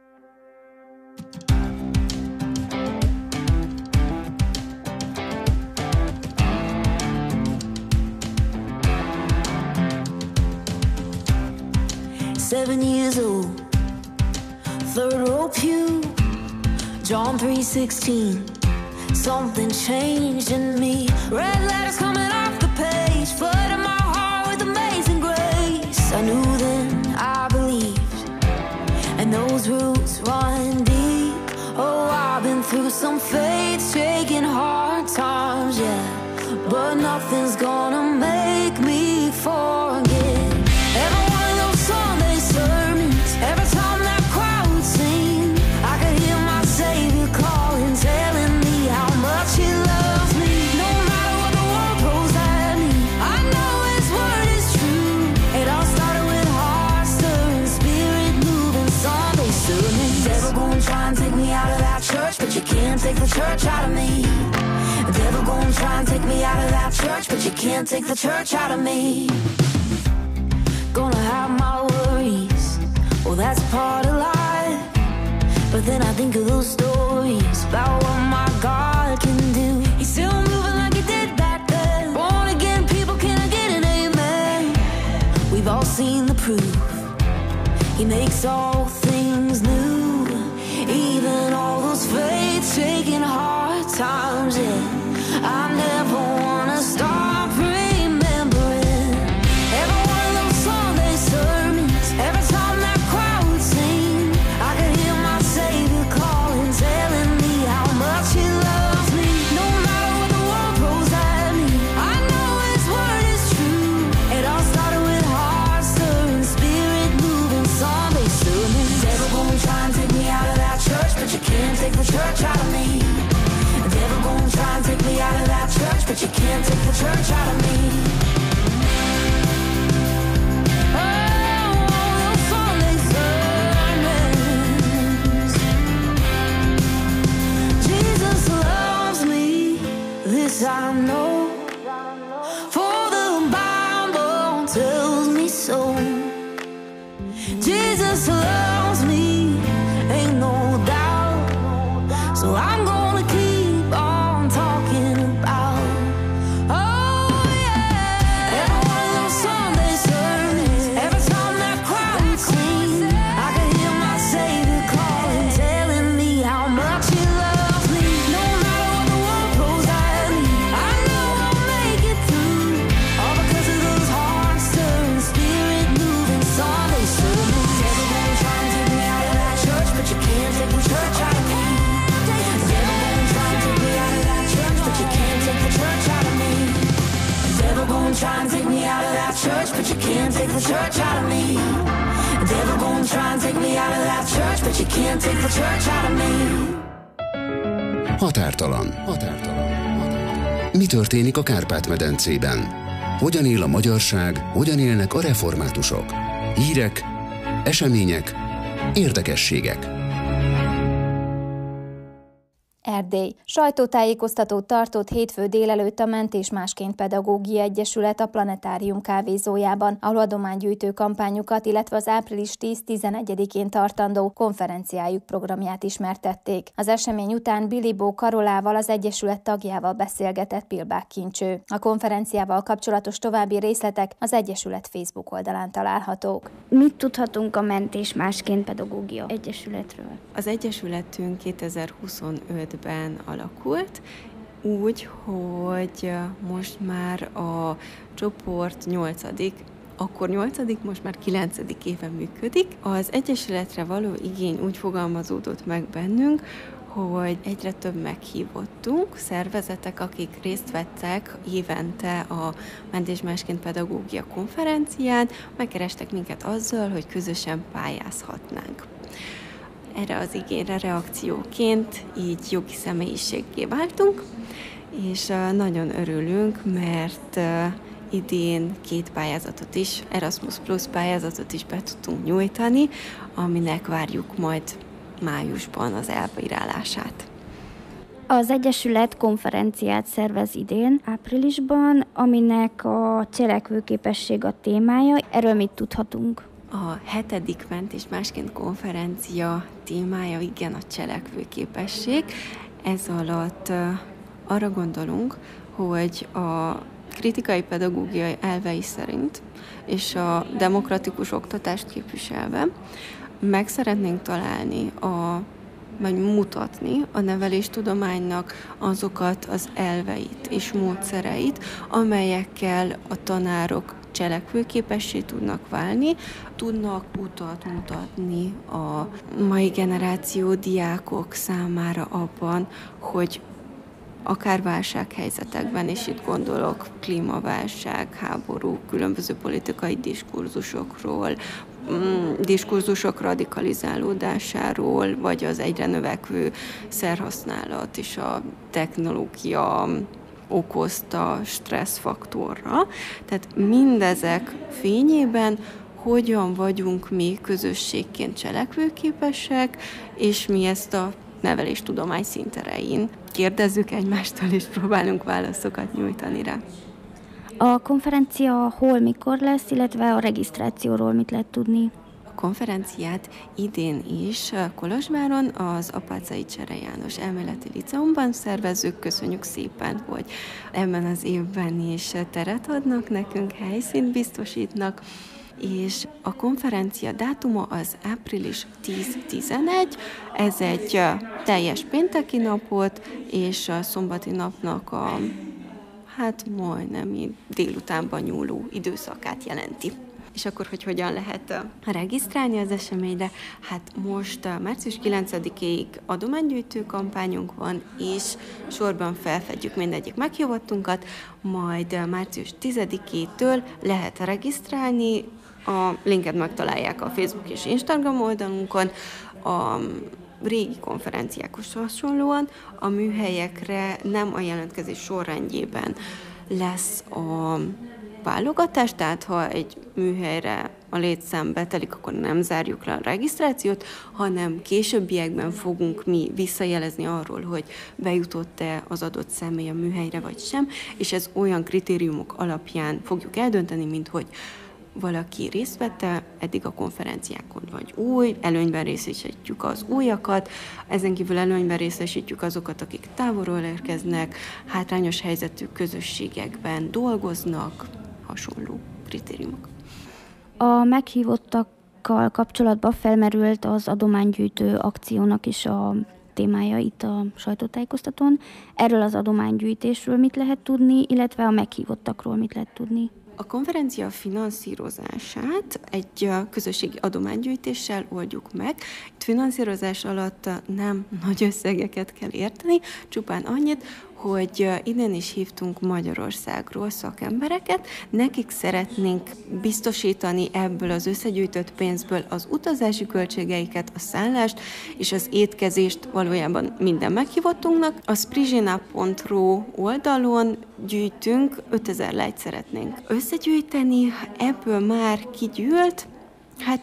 Seven years old, third row pew, John 3:16. Something changed in me. Red letters coming off the page, flooding my heart with amazing grace. I knew then, I believed, and those roots run deep. Oh, I've been through some faith-shaking hard times, yeah, but nothing's gonna make me forget. Every time that crowd would sing, I could hear my Savior calling, telling me how much He loves me. No matter what the world throws at me, I know His word is true. It all started with heart stirring, spirit moving, Sunday sermon. Devil gonna try and take me out of that church, but you can't take the church out of me. Devil gonna try and take me out of that church, but you can't take the church out of me. Gonna have my worries, well, that's part of life. But then I think of those stories about what my God can do. He's still moving like He did back then. Born again people, can I get an amen? We've all seen the proof. He makes all things new. Even all those faith-shaking hard times, yeah. I never wanna stop remembering every one of those Sunday sermons. Every time that crowd would sing, I could hear my Savior calling, telling me how much He loves me. No matter what the world throws at me, I know His word is true. It all started with heart stirring, spirit moving, Sunday sermon. Devil gonna try and take me out of that church, but you can't take the church out of me. Devil gonna try and take me out of that church, but you can't take the church out of me. I know, for the Bible tells me so. Jesus loves me, ain't no doubt. So I'm gonna keep on talking about, oh yeah. Every one of those Sunday sermons, every time that crowd would sing, I could hear my Savior calling, telling me how much He loves me. No matter what the world throws at me, I know I'll make it through. All because of those heart stirring, spirit moving Sunday sermons. Devil gonna try and take me out of that church, but you can't take the church out of me. Devil gonna try and take me out of that church, but you can't take the church out of me. Devil gonna try and take me out of that church, but you can't take the church out of me. Devil gonna try and take me out of that church, but you can't take the church out of me. Határtalan. Mi történik a Kárpát-medencében? Hogyan él a magyarság, hogyan élnek a reformátusok? Hírek, események, érdekességek. Erdély. Sajtótájékoztatót tartott hétfő délelőtt a Mentés Másként Pedagógia Egyesület a Planetárium kávézójában, ahol adománygyűjtő kampányukat, illetve az április 10-11-én tartandó konferenciájuk programját ismertették. Az esemény után Bilibó Karolával, az egyesület tagjával beszélgetett Pilbák Kincső. A konferenciával kapcsolatos további részletek az egyesület Facebook oldalán találhatók. Mit tudhatunk a Mentés Másként Pedagógia Egyesületről? Az egyesületünk 2025-ben alakult, úgy, hogy most már a csoport 8., most már 9. éve működik. Az egyesületre való igény úgy fogalmazódott meg bennünk, hogy egyre több meghívottunk, szervezetek, akik részt vettek évente a Mentés Másként Pedagógia konferencián, megkerestek minket azzal, hogy közösen pályázhatnánk. Erre az igényre reakcióként így jogi személyiséggé váltunk, és nagyon örülünk, mert idén 2 pályázatot is, Erasmus Plus pályázatot is be tudtunk nyújtani, aminek várjuk majd májusban az elbírálását. Az Egyesület konferenciát szervez idén, áprilisban, aminek a cselekvőképesség a témája. Erről mit tudhatunk? A 7. Mentés Másként konferencia témája igen a cselekvőképesség. Ez alatt arra gondolunk, hogy a kritikai pedagógiai elvei szerint és a demokratikus oktatást képviselve meg szeretnénk találni, vagy mutatni a neveléstudománynak azokat az elveit és módszereit, amelyekkel a tanárok cselekvőképessé tudnak válni, tudnak utat mutatni a mai generáció diákok számára abban, hogy akár válsághelyzetekben, és itt gondolok klímaválság, háború, különböző politikai diskurzusok radikalizálódásáról, vagy az egyre növekvő szerhasználat és a technológia okozta stresszfaktorra. Tehát mindezek fényében hogyan vagyunk mi közösségként cselekvőképesek, és mi ezt a neveléstudomány színterein kérdezzük egymástól, és próbálunk válaszokat nyújtani rá. A konferencia hol, mikor lesz, illetve a regisztrációról mit lehet tudni? A konferenciát idén is Kolozsváron, az Apáczai Csere János Elméleti Liceumban szervezzük. Köszönjük szépen, hogy ebben az évben is teret adnak nekünk, helyszínt biztosítnak, és a konferencia dátuma az április 10-11, ez egy teljes pénteki napot, és a szombati napnak a majdnem délutánban nyúló időszakát jelenti. És akkor, hogy hogyan lehet regisztrálni az eseményre? Most március 9-ig adománygyűjtő kampányunk van, és sorban felfedjük mindegyik meghívottunkat, majd március 10-től lehet regisztrálni, a linket megtalálják a Facebook és Instagram oldalunkon, a régi konferenciákhoz hasonlóan a műhelyekre nem a jelentkezés sorrendjében lesz a válogatás, tehát ha egy műhelyre a létszám betelik, akkor nem zárjuk le a regisztrációt, hanem későbbiekben fogunk mi visszajelezni arról, hogy bejutott-e az adott személy a műhelyre vagy sem, és ez olyan kritériumok alapján fogjuk eldönteni, mint hogy valaki részt vette eddig a konferenciákon, vagy új, előnyben részesítjük az újakat, ezen kívül előnyben részesítjük azokat, akik távolról érkeznek, hátrányos helyzetű közösségekben dolgoznak, hasonló kritériumok. A meghívottakkal kapcsolatban felmerült az adománygyűjtő akciónak is a témája itt a sajtótájékoztatón. Erről az adománygyűjtésről mit lehet tudni, illetve a meghívottakról mit lehet tudni? A konferencia finanszírozását egy közösségi adománygyűjtéssel oldjuk meg. Itt finanszírozás alatt nem nagy összegeket kell érteni, csupán annyit, hogy idén is hívtunk Magyarországról szakembereket, nekik szeretnénk biztosítani ebből az összegyűjtött pénzből az utazási költségeiket, a szállást és az étkezést valójában minden meghívottunknak. A sprizsina.ru oldalon gyűjtünk, 5000 lejt szeretnénk összegyűjteni, ebből már kigyűlt,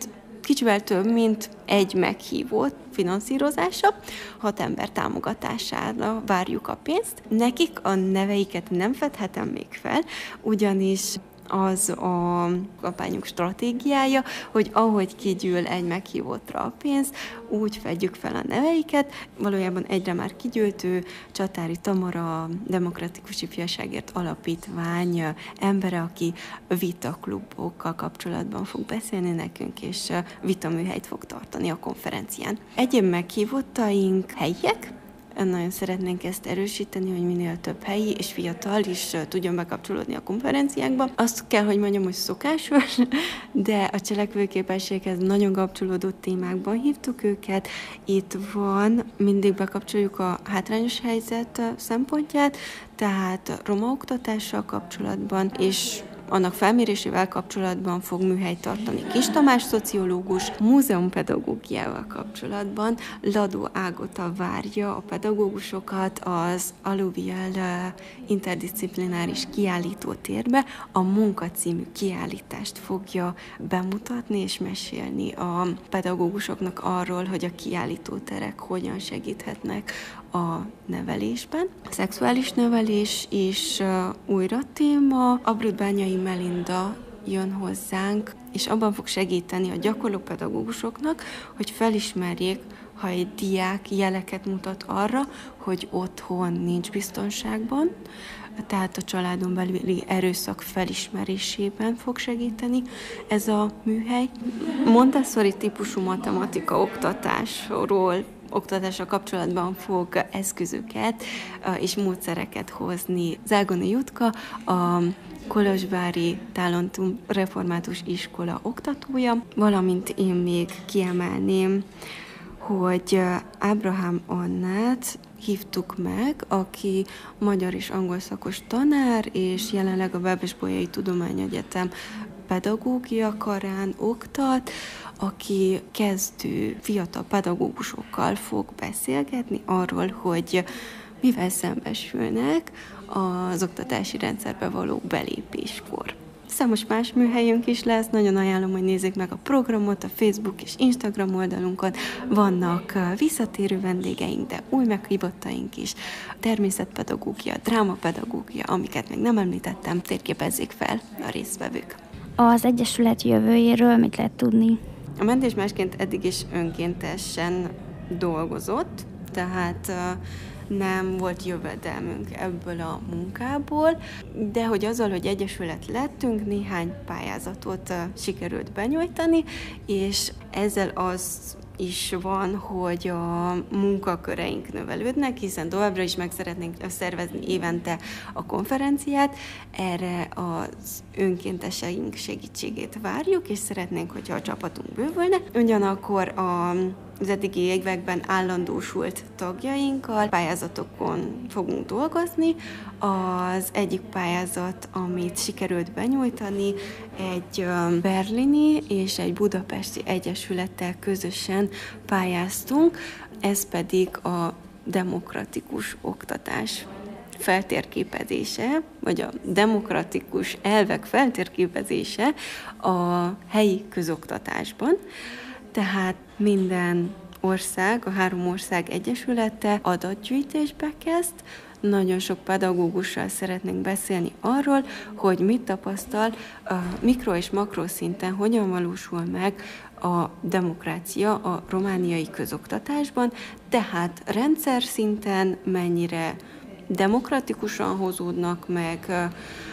kicsivel több, mint egy meghívott finanszírozása, 6 ember támogatására várjuk a pénzt. Nekik a neveiket nem fedhetem még fel, ugyanis az a kampányunk stratégiája, hogy ahogy kigyűl egy meghívottra a pénz, úgy fedjük fel a neveiket. Valójában egyre már kigyűltő Csatári Tamara, Demokratikus Ifjúságért Alapítvány embere, aki vitaklubokkal kapcsolatban fog beszélni nekünk, és vitaműhelyt fog tartani a konferencián. Egyéb meghívottaink helyiek. Nagyon szeretnénk ezt erősíteni, hogy minél több helyi és fiatal is tudjon bekapcsolódni a konferenciákba. Azt kell, hogy mondjam, hogy szokásos, de a cselekvőképességhez nagyon kapcsolódó témákban hívtuk őket. Itt van, mindig bekapcsoljuk a hátrányos helyzet szempontját, tehát roma oktatással kapcsolatban, és annak felmérésével kapcsolatban fog műhelyt tartani Kis Tamás szociológus, múzeumpedagógiával kapcsolatban Ladó Ágota várja a pedagógusokat az Alluvial interdisziplináris kiállítótérbe. A Munka című kiállítást fogja bemutatni és mesélni a pedagógusoknak arról, hogy a kiállítóterek hogyan segíthetnek a nevelésben. A szexuális nevelés is újra téma. Abrudbányai Melinda jön hozzánk, és abban fog segíteni a gyakorló pedagógusoknak, hogy felismerjék, ha egy diák jeleket mutat arra, hogy otthon nincs biztonságban, tehát a családon belüli erőszak felismerésében fog segíteni ez a műhely. Montessori típusú matematika oktatással kapcsolatban fog eszközöket és módszereket hozni Zágoni Jutka, a Kolozsvári Talentum Református Iskola oktatója, valamint én még kiemelném, hogy Ábrahám Annát hívtuk meg, aki magyar és angol szakos tanár, és jelenleg a Vebes-Bolyai Tudományegyetem pedagógia karán oktat, aki kezdő fiatal pedagógusokkal fog beszélgetni arról, hogy mivel szembesülnek az oktatási rendszerbe való belépéskor. Számos más műhelyünk is lesz, nagyon ajánlom, hogy nézzék meg a programot, a Facebook és Instagram oldalunkon. Vannak visszatérő vendégeink, de új meghívottaink is. Természetpedagógia, drámapedagógia, amiket még nem említettem, térképezzék fel a résztvevők. Az Egyesület jövőjéről mit lehet tudni? A Mentés Másként eddig is önkéntesen dolgozott, tehát nem volt jövedelmünk ebből a munkából, de hogy azzal, hogy egyesület lettünk, néhány pályázatot sikerült benyújtani, és ezzel az is van, hogy a munkaköreink növelődnek, hiszen továbbra is meg szeretnénk szervezni évente a konferenciát, erre az önkénteseink segítségét várjuk, és szeretnénk, hogyha a csapatunk bővülne. Ugyanakkor az eddigi években állandósult tagjainkkal pályázatokon fogunk dolgozni. Az egyik pályázat, amit sikerült benyújtani, egy berlini és egy budapesti egyesülettel közösen pályáztunk, ez pedig a demokratikus oktatás feltérképezése, vagy a demokratikus elvek feltérképezése a helyi közoktatásban. Tehát minden ország, a 3 ország egyesülete adatgyűjtésbe kezd, nagyon sok pedagógussal szeretnénk beszélni arról, hogy mit tapasztal mikro- és makroszinten, hogyan valósul meg a demokrácia a romániai közoktatásban, tehát rendszer szinten mennyire demokratikusan hozódnak meg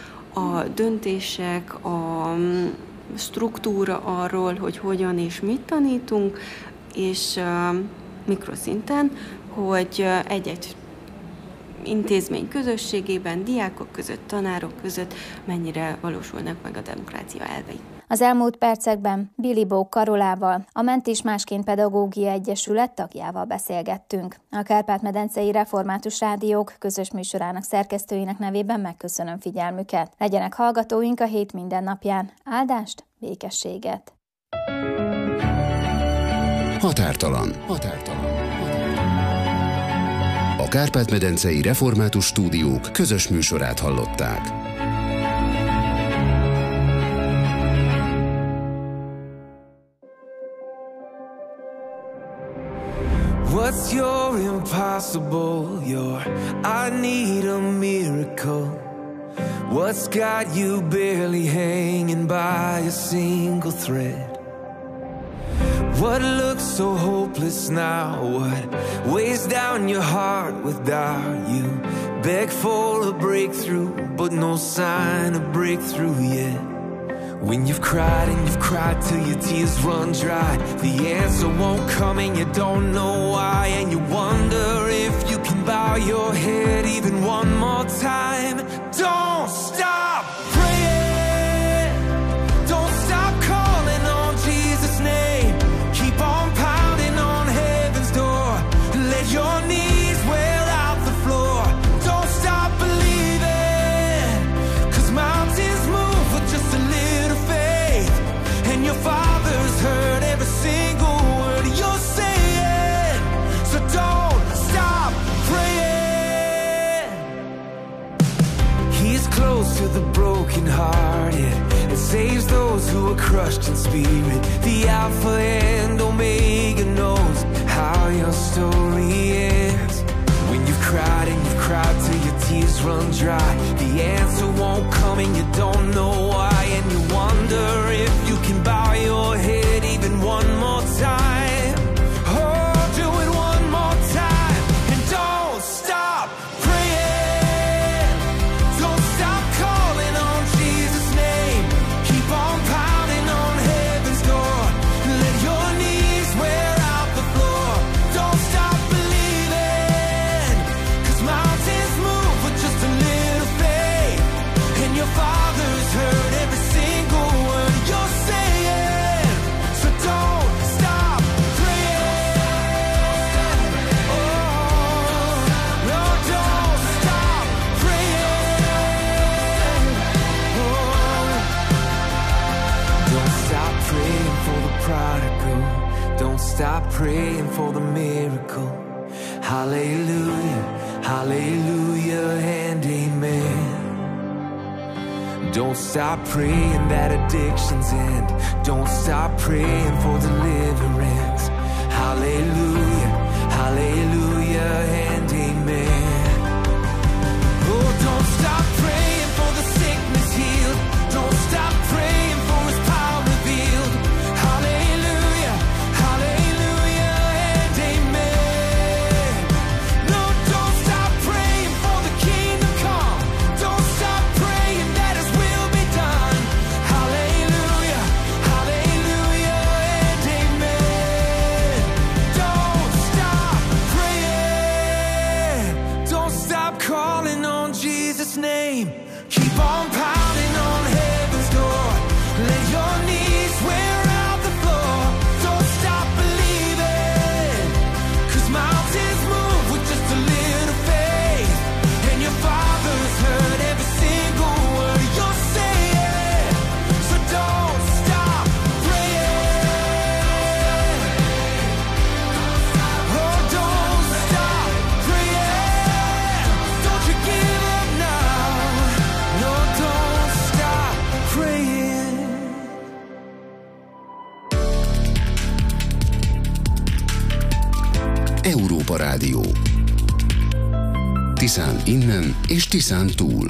a döntések, a struktúra arról, hogy hogyan és mit tanítunk, és mikroszinten, hogy egy-egy intézmény közösségében, diákok között, tanárok között mennyire valósulnak meg a demokrácia elvei. Az elmúlt percekben Bilibó Karolával, a Mentés Másként Pedagógia Egyesület tagjával beszélgettünk. A Kárpát-medencei Református Rádiók közös műsorának szerkesztőinek nevében megköszönöm figyelmüket. Legyenek hallgatóink a hét minden napján. Áldást, békességet! Határtalan. A Kárpát-medencei Református Stúdiók közös műsorát hallották. What's your impossible? Your I need a miracle. What's got you barely hanging by a single thread? What looks so hopeless now? What weighs down your heart with doubt? You beg for a breakthrough, but no sign of breakthrough yet. When you've cried and you've cried till your tears run dry, the answer won't come and you don't know why. And you wonder if you can bow your head even one more time. Don't stop praying. Don't stop calling on Jesus' name. Keep on pounding on heaven's door. Let your knees wear out the floor. Don't stop believing, 'cause mountains move with just a little faith. And your Father's heard every single word you're saying. So don't stop praying. He's close to the brokenhearted and saves those who are crushed in spirit. The Alpha and Omega knows how your story ends. When you've cried and you've cried till your tears run dry, the answer won't come and you don't know why. And you wonder if you can bow your head even one more time. Oh, do it one more time. And don't stop praying. Don't stop calling on Jesus' name. Keep on pounding on heaven's door. Let your knees wear out the floor. Don't stop believing, 'cause mountains move with just a little faith. And your Father's heard every single word you're saying. So don't stop praying. Oh, no, don't stop praying. Oh, don't stop praying for the prodigal. Don't stop praying for the miracle. Hallelujah, hallelujah, and amen. Don't stop praying that addictions end. Don't stop praying for deliverance. Hallelujah, hallelujah, and amen. Oh, don't stop praying for the sickness healed. Don't stop praying for His power revealed. Hallelujah, hallelujah, and amen. No, don't stop praying for the kingdom come. Don't stop praying that His will be done. Hallelujah, hallelujah, and amen. Don't stop praying. Don't stop calling on Jesus' name. Keep on pounding on heaven's door. Let your knees wear out the floor. Don't stop believing, 'cause mountains move with just a little faith. And your Father's heard every single word you're saying. So don't stop praying. Oh, don't stop praying. Don't you give up now. No, don't stop praying. Európa Rádió. Tiszán innen és Tiszán túl.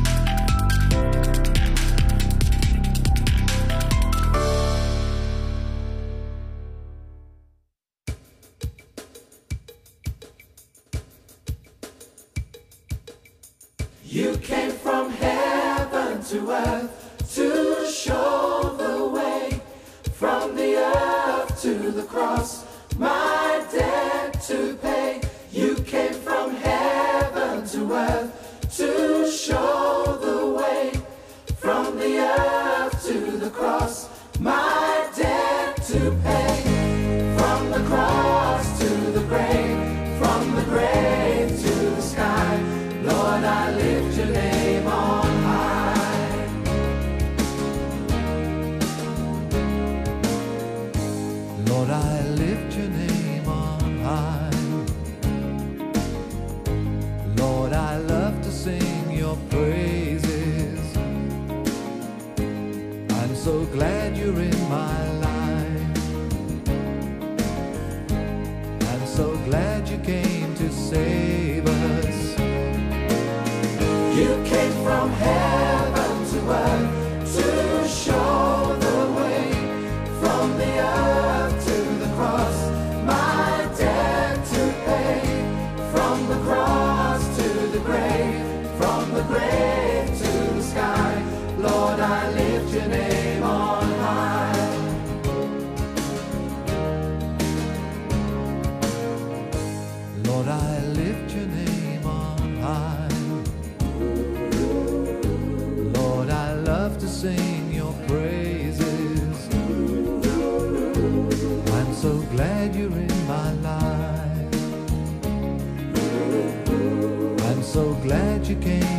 You came from heaven to earth to show the way. From the earth to the cross, my debt to pay. You came from heaven to earth to show the way. From the earth to the cross, my debt to pay. From the cross to the grave, from the grave to the sky, Lord, I lift your name on high. Lord, I lift your name so glad you came to save us. You came from heaven to earth to show the way, from the earth to the cross, my debt to pay, from the cross to the grave, from the grave to the sky. Lord, I lift your name on high. Lord, I lift your name on high. Lord, I love to sing your praises. I'm so glad you're in my life. I'm so glad you came